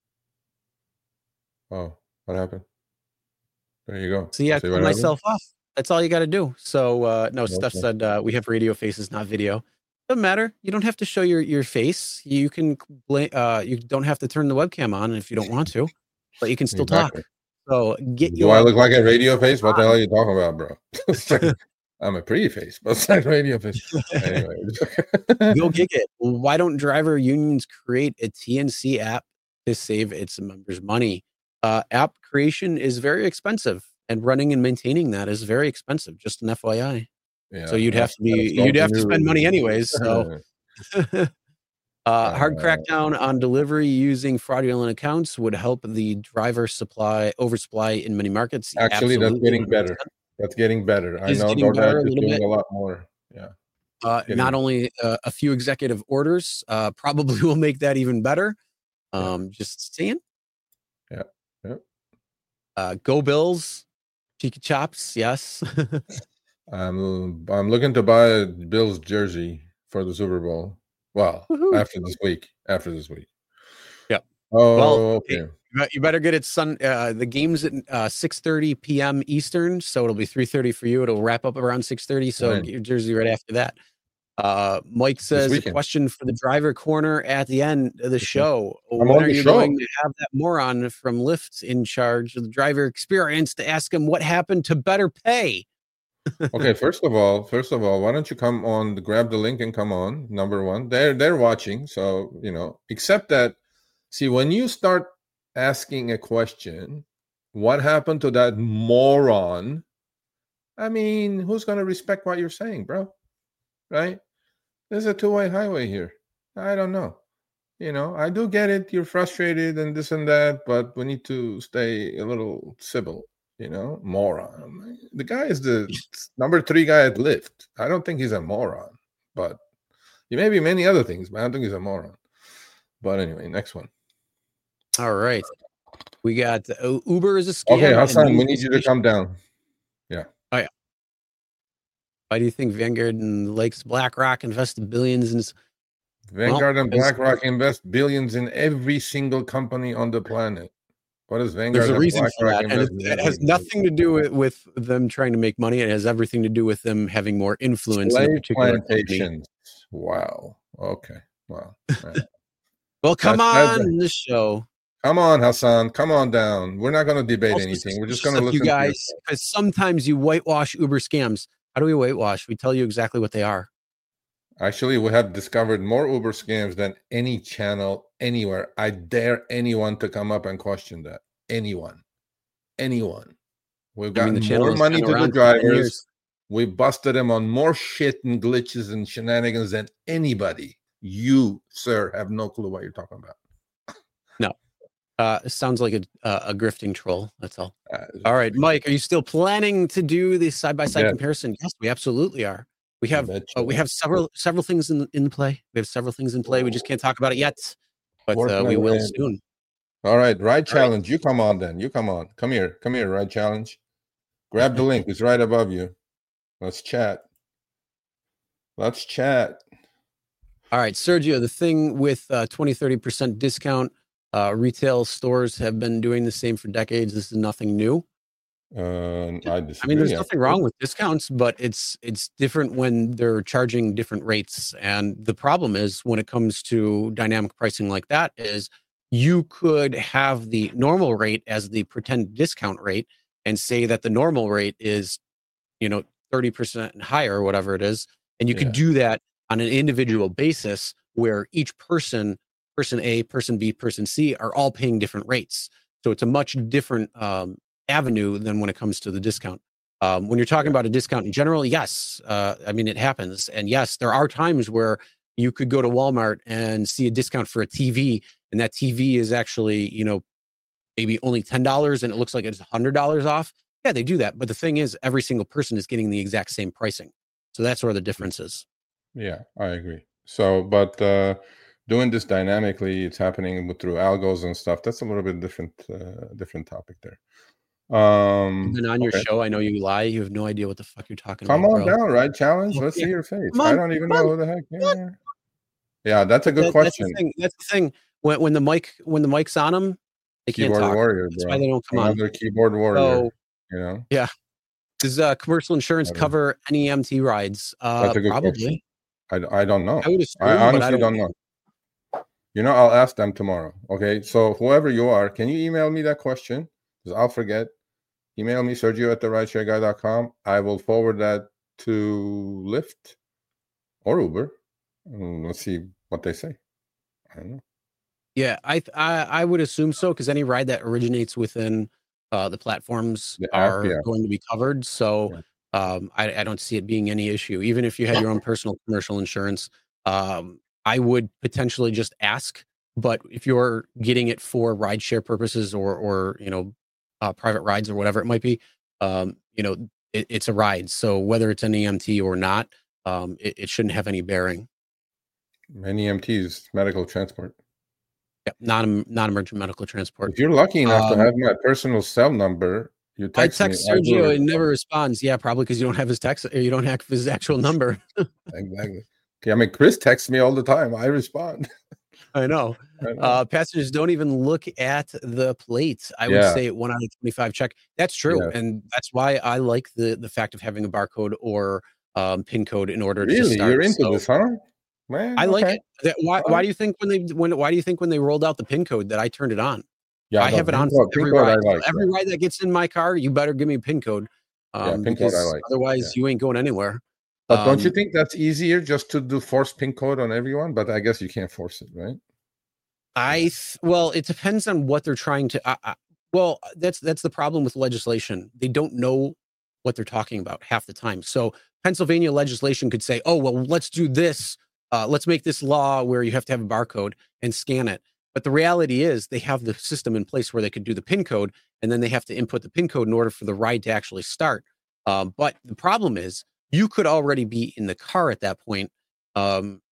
Oh, what happened? There you go. see, I See cut what happened? myself off. That's all you got to do. So uh, no, Steph Okay. said uh, we have radio faces, not video. Doesn't matter. You don't have to show your your face. You can. Bla- uh, you don't have to turn the webcam on if you don't want to, but you can still Exactly. talk. So get Do your. I look like a radio face? What the hell are you talking about, bro? It's like, I'm a pretty face, but it's like radio face. Anyway. Go gig it. Why don't driver unions create a T N C app to save its members money? Uh, app creation is very expensive, and running and maintaining that is very expensive. Just an F Y I. Yeah, So you'd have that's- to be that's you'd have to something spend new. money anyways. So uh, hard Uh, crackdown on delivery using fraudulent accounts would help the driver supply oversupply in many markets. Actually, that's Absolutely, getting better. That's getting better. I Is know getting better a DoorDash is little doing bit. a lot more. Yeah. Uh, Getting not better. only uh, a few executive orders uh, probably will make that even better. Um, Just saying. Yeah. Yeah. Uh, go Bills, cheeky chops. Yes. I'm I'm looking to buy a Bills jersey for the Super Bowl. Well, Woohoo. after this week. After this week. Yep. Oh, Well, okay. You bet- you better get it. Sun. Uh, the game's at uh, six thirty p.m. Eastern, so it'll be three thirty for you. It'll wrap up around six thirty. So Right. get your jersey right after that. Uh, Mike says a weekend. question for the driver corner at the end of the show. I'm When on are the you show. going to have that moron from Lyft in charge of the driver experience to ask him what happened to better pay? Okay, first of all, first of all, why don't you come on, grab the link and come on, number one. They're they're watching, so you know, except that see when you start asking a question, what happened to that moron? I mean, who's gonna respect what you're saying, bro? Right? There's a two-way highway here. I don't know. You know, I do get it, you're frustrated and this and that, but we need to stay a little civil. You know, moron. The guy is the number three guy at Lyft. I don't think he's a moron, but he may be many other things, but I don't think he's a moron. But anyway, next one. All right. We got uh, Uber is a scam. Okay, Hassan, and we need you to come down. Yeah. Oh, yeah. Why do you think Vanguard and Lakes BlackRock invested billions in? Vanguard well, and BlackRock invest billions in every single company on the planet. What is Vanguard? There's a and reason BlackRock for that, and it, it has nothing to do with, with them trying to make money. It has everything to do with them having more influence Slave in a particular plantations. company. Wow. Okay. Wow. Well, come That's on the show. Come on, Hassan. Come on down. We're not going to debate also, anything. We're just going to listen you guys, because sometimes you whitewash Uber scams. How do we whitewash? We tell you exactly what they are. Actually, we have discovered more Uber scams than any channel anywhere. I dare anyone to come up and question that. Anyone. Anyone. We've gotten I mean, more money to the drivers. We busted them on more shit and glitches and shenanigans than anybody. You, sir, have no clue what you're talking about. No. Uh, it sounds like a, uh, a grifting troll. That's all. Uh, all right, Mike, are you still planning to do the side-by-side yeah. comparison? Yes, we absolutely are. We have uh, we have several several things in in play. We have several things in play. We just can't talk about it yet, but uh, we will soon. All right, ride challenge. Right. You come on then. You come on. Come here. Come here. Ride challenge. Grab the link. It's right above you. Let's chat. Let's chat. All right, Sergio. The thing with uh, twenty, thirty percent discount. Uh, retail stores have been doing the same for decades. This is nothing new. Uh, I, I mean, there's nothing wrong with discounts, but it's it's different when they're charging different rates. And the problem is when it comes to dynamic pricing like that is you could have the normal rate as the pretend discount rate and say that the normal rate is, you know, thirty percent higher or whatever it is. And you yeah. could do that on an individual basis where each person, person A, person B, person C are all paying different rates. So it's a much different um, avenue than when it comes to the discount. Um, when you're talking yeah. about a discount in general, yes, uh, I mean, it happens. And yes, there are times where you could go to Walmart and see a discount for a T V, and that T V is actually, you know, maybe only ten dollars and it looks like it's one hundred dollars off. Yeah, they do that. But the thing is, every single person is getting the exact same pricing. So that's where the difference is. Yeah, I agree. So, but uh, doing this dynamically, it's happening with, through algos and stuff. That's a little bit different, uh, different topic there. Um, and then on your okay. show, I know you lie. You have no idea what the fuck you're talking Come about. Come on bro. down, right? Challenge. Let's yeah. see your face. On, I don't even know who the heck. Yeah, yeah that's a good that, question. That's the thing. That's the thing. When when the mic when the mic's on them, they keyboard can't talk. Warrior, that's bro. why they don't come Another on. Keyboard warrior. So, you know. Yeah. Does uh, commercial insurance cover any E M T rides? Uh, that's a good probably. Question. I I don't know. I would assume, I honestly I don't, don't know. You know, I'll ask them tomorrow. Okay. So whoever you are, can you email me that question? Because I'll forget. Email me, Sergio at the rideshare guy dot com. I will forward that to Lyft or Uber. And let's see what they say. I don't know. Yeah, I I, I would assume so, because any ride that originates within uh, the platforms the app, are yeah. going to be covered. So yeah. um, I, I don't see it being any issue. Even if you had your own personal commercial insurance, um, I would potentially just ask. But if you're getting it for rideshare purposes or or you know, Uh, private rides or whatever it might be, um, you know, it, it's a ride. So whether it's an E M T or not, um, it, it shouldn't have any bearing. An E M T is medical transport. Yeah, not non-emergent medical transport. If you're lucky enough um, to have my personal cell number, you text I text me, Sergio and never responds. Yeah, probably because you don't have his text. Or you don't have his actual number. Exactly. Okay, I mean, Chris texts me all the time. I respond. I know. I know. Uh, passengers don't even look at the plate. I yeah. would say one out of twenty-five check. That's true. Yeah. And that's why I like the, the fact of having a barcode or um, PIN code in order really? to start. You're into so, this, huh? Man, I okay. like it. That, why, why do you think when they when why do you think when they rolled out the PIN code that I turned it on? Yeah, I have it on code, every ride. like, every yeah. ride that gets in my car, you better give me a PIN code. Um, yeah, PIN because code I like. otherwise yeah. you ain't going anywhere. But um, don't you think that's easier just to do force PIN code on everyone? But I guess you can't force it, right? I th- well, it depends on what they're trying to. Uh, uh, well, that's that's the problem with legislation. They don't know what they're talking about half the time. So Pennsylvania legislation could say, "Oh, well, let's do this. Uh, let's make this law where you have to have a barcode and scan it." But the reality is, they have the system in place where they could do the PIN code, and then they have to input the PIN code in order for the ride to actually start. Um, but the problem is, you could already be in the car at that point. Um,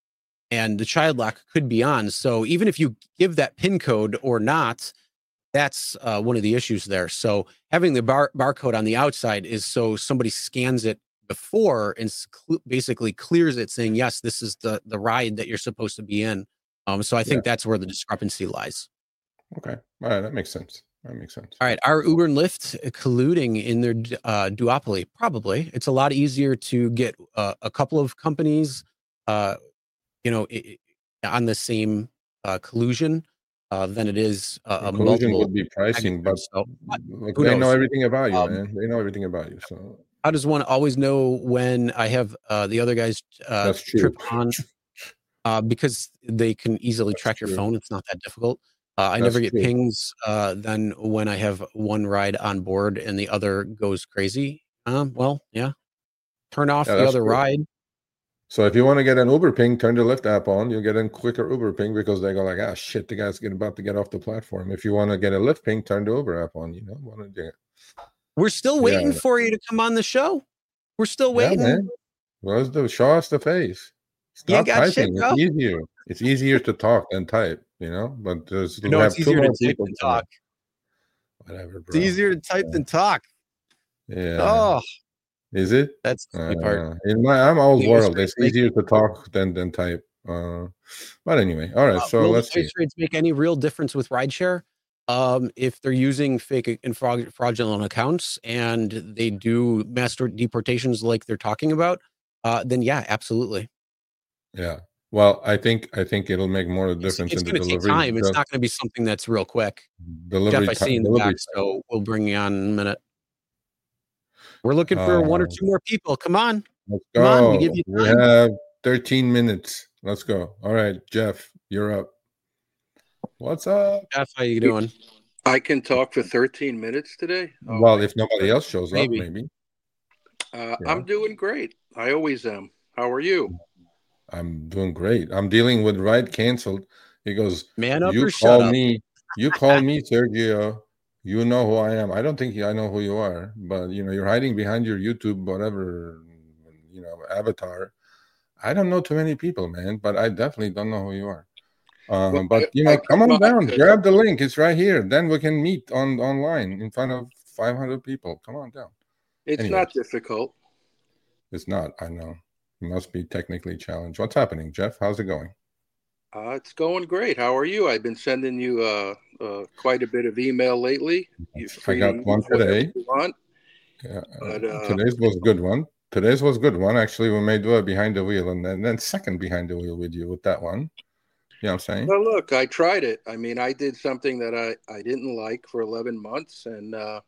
and the child lock could be on. So even if you give that PIN code or not, that's uh, one of the issues there. So having the bar barcode on the outside is so somebody scans it before and cl basically clears it, saying yes, this is the the ride that you're supposed to be in. Um, so I think yeah. that's where the discrepancy lies. Okay, all right, that makes sense. That makes sense. All right, are Uber and Lyft colluding in their uh, duopoly? Probably. It's a lot easier to get uh, a couple of companies, uh, you know, it, on the same uh, collusion uh, than it is uh, a collusion multiple. would be pricing, but so, look, they knows? know everything about you, um, man. They know everything about you. So how does one always know when I have uh, the other guy's uh, trip on? Uh, because they can easily That's track true. your phone. It's not that difficult. Uh, I That's never get true. pings uh, then when I have one ride on board and the other goes crazy. Um, well, yeah. Turn off yeah, the other true. ride. So if you want to get an Uber ping, turn the Lyft app on. You'll get a quicker Uber ping because they go like, ah, shit, the guy's getting about to get off the platform. If you want to get a Lyft ping, turn the Uber app on. You know, want to do it. We're still waiting yeah. for you to come on the show. We're still waiting. Yeah, man. Well, the show us the face. Stop typing. Shit, it's easier. It's easier to talk than type, you know. But there's no, it's easier to type than talk. Whatever, bro. It's easier to type yeah. than talk. Yeah. Oh, is it? That's the uh, part. In my, I'm old the world. It's easier to talk than than type. Uh, but anyway, all right. Uh, so will let's the see. Rates make any real difference with rideshare? Um, if they're using fake and fraudulent accounts and they do mass deportations like they're talking about, uh, then yeah, absolutely. Yeah. Well, I think I think it'll make more of a difference it's, it's in the delivery. Take time. It's not going to be something that's real quick. Delivery Jeff, I see in the back, so we'll bring you on in a minute. We're looking for uh, one or two more people. Come on. Let's Come go. on. We give you time. We have thirteen minutes. Let's go. All right, Jeff, you're up. What's up? Jeff, how you doing? I can talk for thirteen minutes today. Oh, well, if nobody else shows maybe. up, maybe. Uh, yeah. I'm doing great. I always am. How are you? I'm doing great. I'm dealing with ride canceled. He goes, man up you or call shut me, you call me, Sergio. You know who I am. I don't think I know who you are, but you know, you're hiding behind your YouTube, whatever, you know, avatar. I don't know too many people, man, but I definitely don't know who you are. Um, well, but you know, I, come on down, grab the link. It's right here. Then we can meet on online in front of five hundred people. Come on down. It's anyway, not difficult. It's not. I know. You must be technically challenged. What's happening, Jeff? How's it going? Uh, it's going great. How are you? I've been sending you uh, uh, quite a bit of email lately. You're I got one today. Yeah, but, uh, today's was a good one. Today's was a good one. Actually, we may do a behind the wheel and then, then second behind the wheel with you with that one. You know what I'm saying? Well, look, I tried it. I mean, I did something that I, I didn't like for eleven months. And, uh,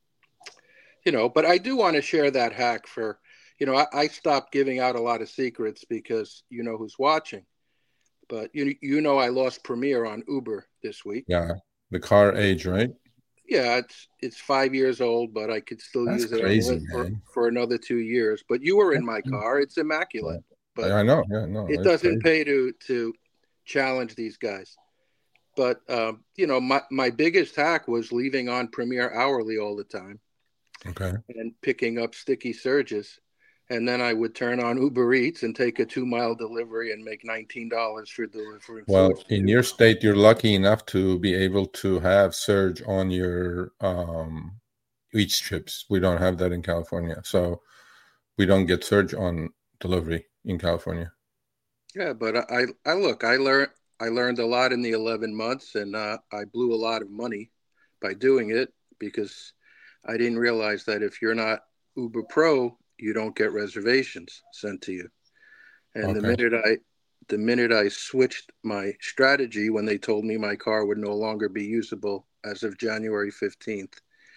you know, but I do want to share that hack for, you know, I, I stopped giving out a lot of secrets because you know who's watching. But you you know I lost Premier on Uber this week. Yeah, the car age, right? Yeah, it's it's five years old, but I could still That's use it crazy, for, for another two years. But you were in my car; it's immaculate. But I know, yeah, no, it doesn't crazy. pay to to challenge these guys. But um, you know, my my biggest hack was leaving on Premier hourly all the time. Okay. And picking up sticky surges. And then I would turn on Uber Eats and take a two-mile delivery and make nineteen dollars for delivering. Well, in your state, you're lucky enough to be able to have surge on your um, Eats trips. We don't have that in California. So we don't get surge on delivery in California. Yeah, but I, I look, I learned I learned a lot in the eleven months, and uh, I blew a lot of money by doing it because I didn't realize that if you're not Uber Pro, you don't get reservations sent to you. And okay. the minute I the minute I switched my strategy when they told me my car would no longer be usable as of January fifteenth,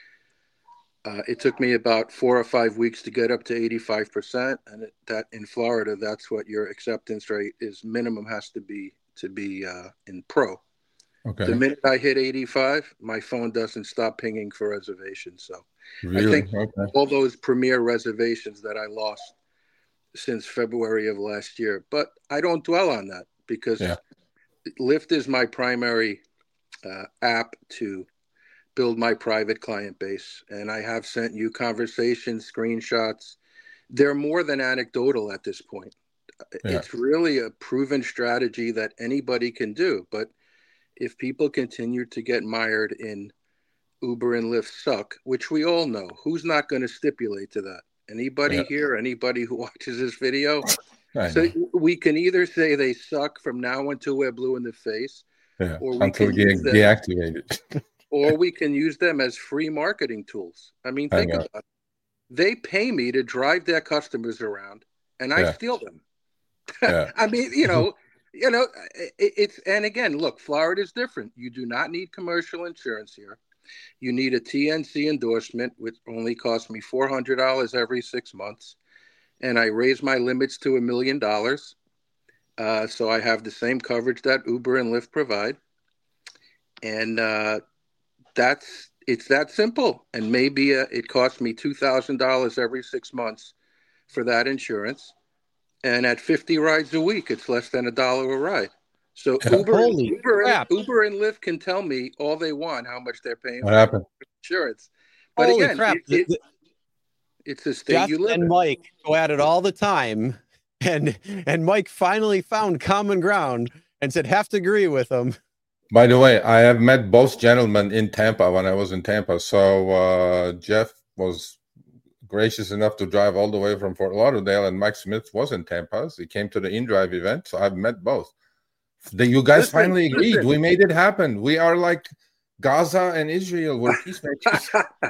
uh, it took me about four or five weeks to get up to eighty-five percent. And it, that in Florida, that's what your acceptance rate is. Minimum has to be to be uh, in Pro. Okay. The minute I hit eighty-five, my phone doesn't stop pinging for reservations. So really? I think okay. all those Premier reservations that I lost since February of last year, but I don't dwell on that because yeah. Lyft is my primary uh, app to build my private client base. And I have sent you conversations, screenshots. They're more than anecdotal at this point. Yeah. It's really a proven strategy that anybody can do. But if people continue to get mired in Uber and Lyft suck, which we all know, who's not going to stipulate to that? Anybody Yeah. here? Anybody who watches this video? I So know. we can either say they suck from now until we're blue in the face, Yeah. or we Until can we use get them, deactivated. or we can use them as free marketing tools. I mean, I think know. about it. They pay me to drive their customers around, and I Yeah. steal them. Yeah. I mean, you know, you know, it, it's, and again, look, Florida is different. You do not need commercial insurance here. You need a T N C endorsement, which only costs me four hundred dollars every six months. And I raise my limits to a million dollars. Uh, so I have the same coverage that Uber and Lyft provide. And uh, that's, it's that simple. And maybe uh, it costs me two thousand dollars every six months for that insurance. And at fifty rides a week, it's less than a dollar a ride. So Yeah. Uber, Holy Uber, crap. and, Uber and Lyft can tell me all they want how much they're paying What for happened? insurance. But Holy again, crap. it, The- it, the- it's a state Jeff you live and in. Mike go at it all the time. And and Mike finally found common ground and said, have to agree with him. By the way, I have met both gentlemen in Tampa when I was in Tampa. So uh, Jeff was gracious enough to drive all the way from Fort Lauderdale, and Mike Smith was in Tampa. So he came to the InDrive event. So I've met both. The, you guys Listen, finally agreed. listen. We made it happen. We are like Gaza and Israel. We're peacemakers.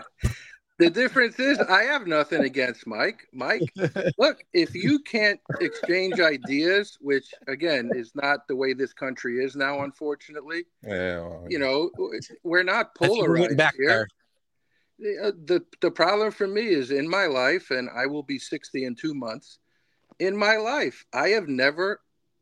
The difference is I have nothing against Mike. Mike, look, if you can't exchange ideas, which again is not the way this country is now, unfortunately, Yeah, well, you know, we're not I think we're getting polarized back here. there. The, the the problem for me is in my life, and I will be sixty in two months. In my life, I have never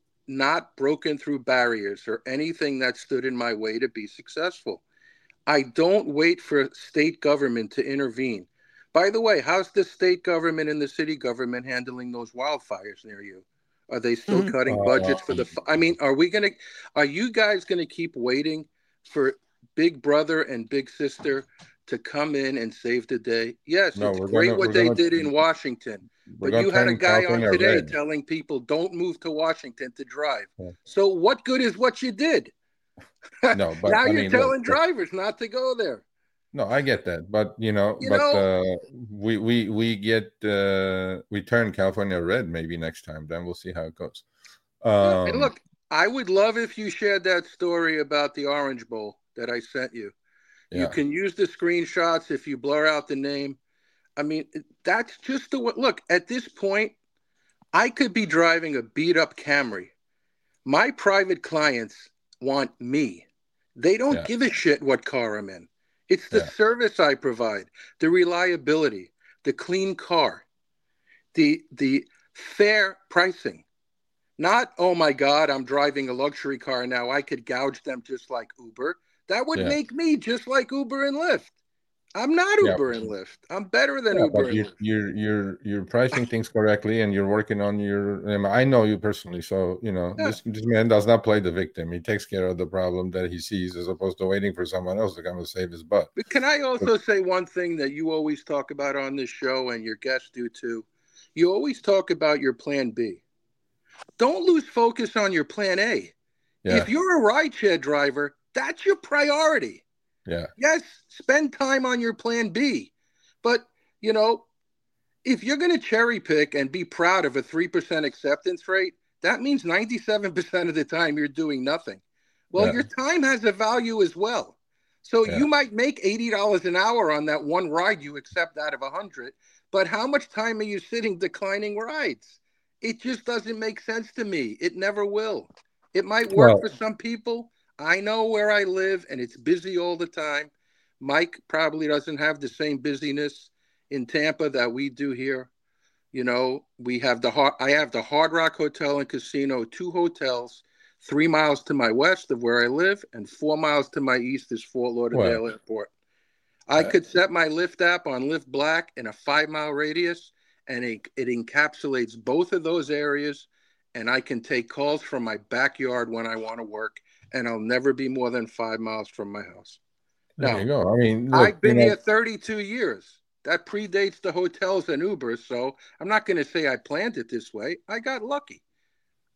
not broken through barriers or anything that stood in my way to be successful. I don't wait for state government to intervene. By the way, how's the state government and the city government handling those wildfires near you? Are they still Mhm. cutting Uh, budgets for the? I mean, are we gonna? Are you guys gonna keep waiting for Big Brother and Big Sister to come in and save the day? Yes, No, it's we're great gonna- what we're they gonna- did in Washington, we're but gonna you had a turn guy on California today red. telling people don't move to Washington to drive. Yeah. So what good is what you did? No, but now I you're mean, telling look, drivers not to go there. no, I get that, but you know, You but know- uh, we we we get uh, we turn California red maybe next time. Then we'll see how it goes. Yeah, Um, and look, I would love if you shared that story about the Orange Bowl that I sent you. You yeah, can use the screenshots if you blur out the name. I mean, that's just the way. Look, at this point, I could be driving a beat up Camry. My private clients want me. They don't Yeah. give a shit what car I'm in. It's the Yeah. service I provide, the reliability, the clean car, the the fair pricing. Not, oh my God, I'm driving a luxury car now. I could gouge them just like Uber. That would Yeah. make me just like Uber and Lyft. I'm not Yeah. Uber and Lyft. I'm better than Yeah, Uber but and you're, Lyft. you're you're you're pricing things correctly, and you're working on your. I, mean, I know you personally, so you know Yeah. this this man does not play the victim. He takes care of the problem that he sees, as opposed to waiting for someone else to come and save his butt. But can I also say one thing that you always talk about on this show, and your guests do too? You always talk about your plan B. Don't lose focus on your plan A. Yeah, If you're a rideshare driver, that's your priority. yeah, Yes, spend time on your plan B. But, you know, if you're going to cherry pick and be proud of a three percent acceptance rate, that means ninety-seven percent of the time you're doing nothing. Well, Yeah. your time has a value as well. So Yeah. you might make eighty dollars an hour on that one ride you accept out of one hundred, but how much time are you sitting declining rides? It just doesn't make sense to me. It never will. It might work Well- for some people. I know where I live and it's busy all the time. Mike probably doesn't have the same busyness in Tampa that we do here. You know, we have the Har- I have the Hard Rock Hotel and Casino, two hotels, three miles to my west of where I live, and four miles to my east is Fort Lauderdale Well, Airport. I uh, could set my Lyft app on Lyft Black in a five mile radius, and it, it encapsulates both of those areas. And I can take calls from my backyard when I want to work, and I'll never be more than five miles from my house. there Now, you go. I mean, look, I've been you know, here thirty-two years. That predates the hotels and Ubers, so I'm not going to say I planned it this way. I got lucky.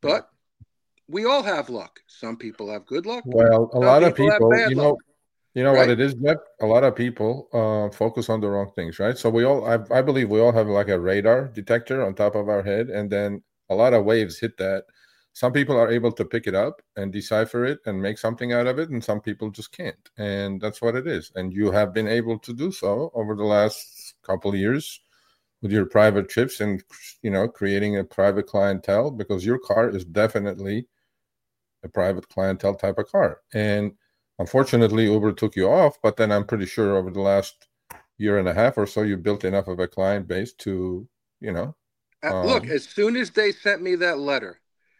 but we all have luck. Some people have good luck. Well, a Some lot of people have people, bad you know, luck. you know Right? what it is, Jeff? A lot of people uh, focus on the wrong things, right? So we all, I, I believe we all have like a radar detector on top of our head, and then a lot of waves hit that. Some people are able to pick it up and decipher it and make something out of it, and some people just can't. And that's what it is. And you have been able to do so over the last couple of years with your private trips and, you know, creating a private clientele, because your car is definitely a private clientele type of car. And unfortunately, Uber took you off, but then I'm pretty sure over the last year and a half or so, you built enough of a client base to, you know. Uh, Um, look, as soon as they sent me that letter,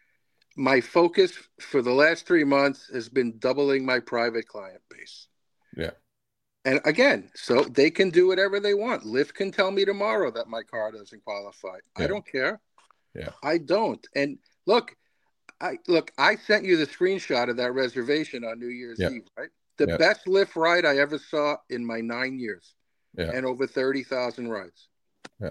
my focus for the last three months has been doubling my private client base. yeah. And again, so they can do whatever they want. Lyft can tell me tomorrow that my car doesn't qualify. Yeah. I don't care. Yeah. I don't. And look, I look, I sent you the screenshot of that reservation on New Year's Yeah. Eve, right? The Yeah. best Lyft ride I ever saw in my nine years. Yeah. And over thirty thousand rides. Yeah.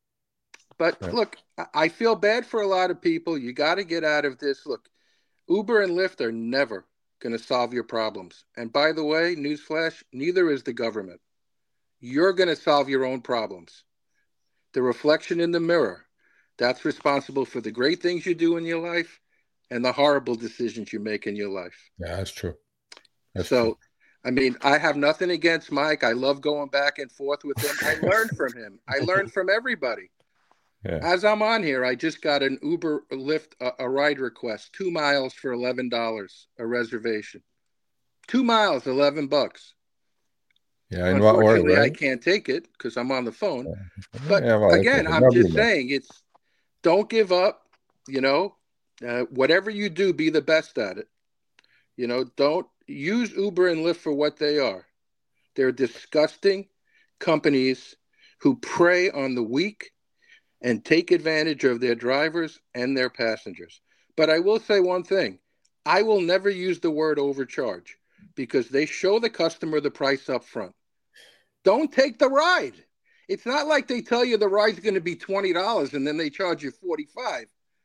But Yeah. look, I feel bad for a lot of people. You got to get out of this. Look, Uber and Lyft are never going to solve your problems. And by the way, newsflash, neither is the government. You're going to solve your own problems. The reflection in the mirror, that's responsible for the great things you do in your life and the horrible decisions you make in your life. Yeah, that's true. That's so, true. I mean, I have nothing against Mike. I love going back and forth with him. I learned from him. I learned from everybody. Yeah. As I'm on here, I just got an Uber Lyft, a, a ride request, two miles for eleven dollars, a reservation. Two miles, eleven bucks. Yeah, in what Unfortunately, order, I right? can't take it because I'm on the phone. Yeah. But Yeah, well, again, okay. I'm That'll just be nice. saying, it's don't give up. You know, uh, whatever you do, be the best at it. You know, don't use Uber and Lyft for what they are. They're disgusting companies who prey on the weak and take advantage of their drivers and their passengers. But I will say one thing. I will never use the word overcharge because they show the customer the price up front. Don't take the ride. It's not like they tell you the ride's going to be twenty dollars and then they charge you forty-five dollars.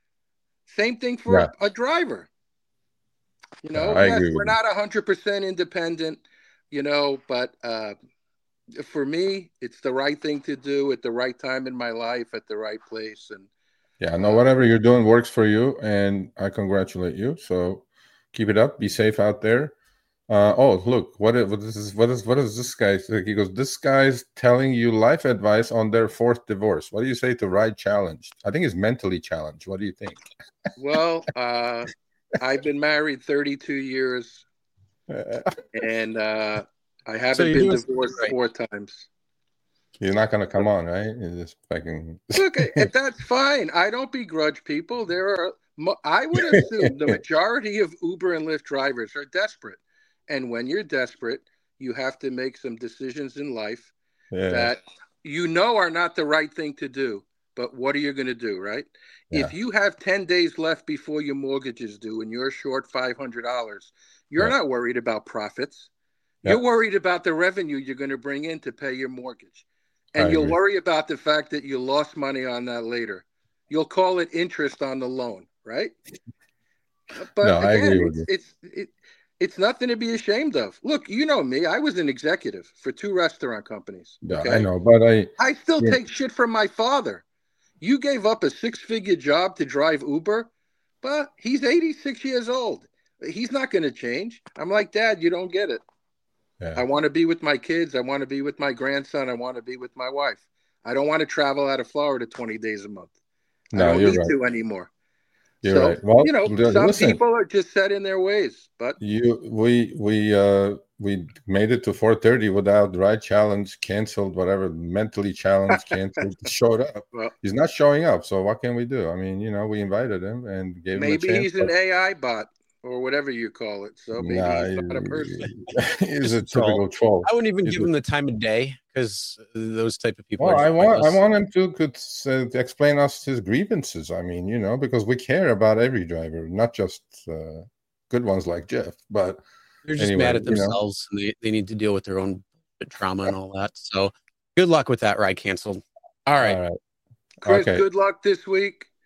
Same thing for Yeah. a, a driver. You know, Yeah, I yes, agree with we're you. not one hundred percent independent, you know, but uh, for me, it's the right thing to do at the right time in my life, at the right place. And Yeah, no, uh, whatever you're doing works for you, and I congratulate you. So keep it up. Be safe out there. Uh, oh, look, what is, what is what is what is this guy? He goes, this guy's telling you life advice on their fourth divorce. What do you say to ride challenged? I think he's mentally challenged. What do you think? well, uh, I've been married thirty-two years, and uh, I haven't So you're been doing divorced something four times. You're not gonna come on, right? You're just fucking. Look, if that's fine. I don't begrudge people. There are, mo- I would assume the majority of Uber and Lyft drivers are desperate. And when you're desperate, you have to make some decisions in life Yeah. that you know are not the right thing to do. But what are you going to do, right? Yeah. If you have ten days left before your mortgage is due and you're short five hundred dollars, you're Yeah. not worried about profits. Yeah. You're worried about the revenue you're going to bring in to pay your mortgage. I And you'll agree. worry about the fact that you lost money on that later. You'll call it interest on the loan, right? But No, I again, agree with it's it's it, it's nothing to be ashamed of. Look, you know me. I was an executive for two restaurant companies. Yeah, Okay, I know, but I. I still Yeah. take shit from my father. You gave up a six-figure job to drive Uber, but he's eighty-six years old. He's not going to change. I'm like, Dad, you don't get it. Yeah. I want to be with my kids. I want to be with my grandson. I want to be with my wife. I don't want to travel out of Florida twenty days a month. I No, don't you're need right. to anymore. You're So, right. Well, you know, li- some listen. people are just set in their ways. But You, we, we, uh, we made it to four thirty without ride challenge canceled. Whatever, mentally challenged canceled. Showed up. well, He's not showing up. So what can we do? I mean, you know, we invited him and gave him a maybe chance. he's an but- A I bot or whatever you call it. So maybe Nah, he's not a person. he's a Just a troll. typical troll. I wouldn't even He's give a- him the time of day because those type of people. Well, are I just want, I pointless. want him to could uh, to explain us his grievances. I mean, you know, because we care about every driver, not just uh, good ones like Jeff. But They're just anyway, mad at you know. themselves, and they, they need to deal with their own trauma and all that. So good luck with that ride canceled. All right. All right. Chris, Okay. good luck this week.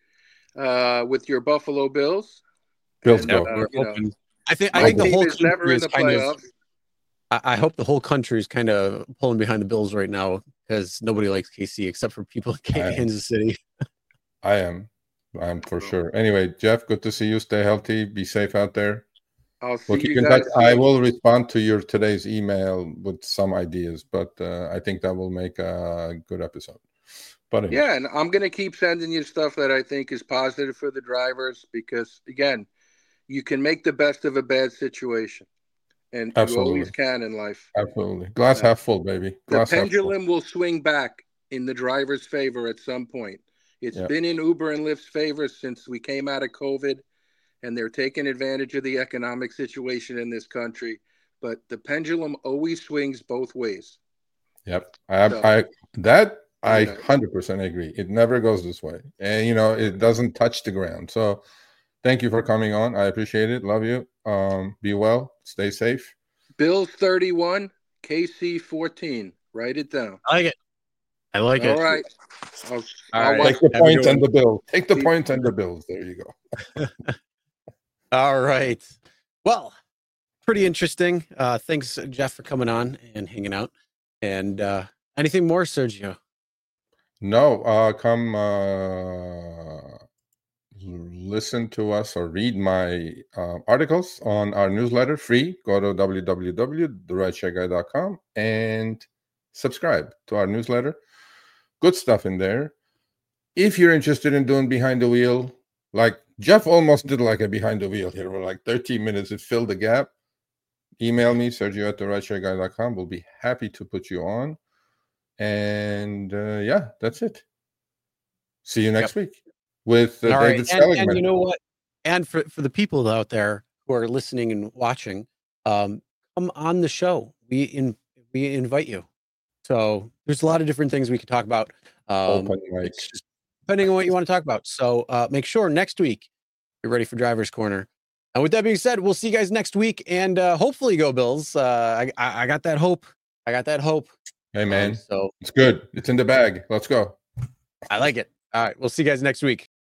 uh, with your Buffalo Bills. Bills And, go. uh, We're you know, hoping. I think I my think the team whole is never country in is the kind of. playoffs. I, I hope the whole country is kind of pulling behind the Bills right now because nobody likes K C except for people in I am. Kansas City. I am. I'm for So, sure. Anyway, Jeff, good to see you. Stay healthy. Be safe out there. I'll see We'll keep you in touch. guys I soon. will respond to your today's email with some ideas, but uh, I think that will make a good episode. But anyway. Yeah, and I'm going to keep sending you stuff that I think is positive for the drivers because, again, you can make the best of a bad situation, and you Absolutely. always can in life. Absolutely. Glass Uh, half full, baby. The Glass half full. pendulum will swing back in the driver's favor at some point. It's Yeah. been in Uber and Lyft's favor since we came out of COVID, and they're taking advantage of the economic situation in this country. But the pendulum always swings both ways. Yep. I, So, I that I yeah. one hundred percent agree. It never goes this way. And, you know, it doesn't touch the ground. So thank you for coming on. I appreciate it. Love you. Um, be well. Stay safe. Bills thirty-one, K C fourteen. Write it down. I like it. I like All it. right. I'll, All I'll right. watch. Take the Have a point good and one. the bill. Take the See- point and the bills. There you go. All right. Well, pretty interesting. Uh, thanks, Jeff, for coming on and hanging out. And uh, anything more, Sergio? No, uh, come uh, listen to us or read my uh, articles on our newsletter free. Go to w w w dot the rideshare guy dot com and subscribe to our newsletter. Good stuff in there. If you're interested in doing behind the wheel, like Jeff almost did like a behind the wheel here, for like thirteen minutes, it filled the gap. Email me, Sergio at the rideshare guy dot com. We'll be happy to put you on. And uh, yeah, that's it. See you next yep. week with uh, All David right. Seligman. And, and you know what? And for, for the people out there who are listening and watching, um, come on the show. We in, we invite you. So there's a lot of different things we can talk about. Um, Open mic. Depending on what you want to talk about. So uh, make sure next week you're ready for Driver's Corner. And with that being said, we'll see you guys next week. And uh, hopefully go Bills. Uh, I, I, I got that hope. I got that hope. Hey, man. Um, so it's good. It's in the bag. Let's go. I like it. All right. We'll see you guys next week.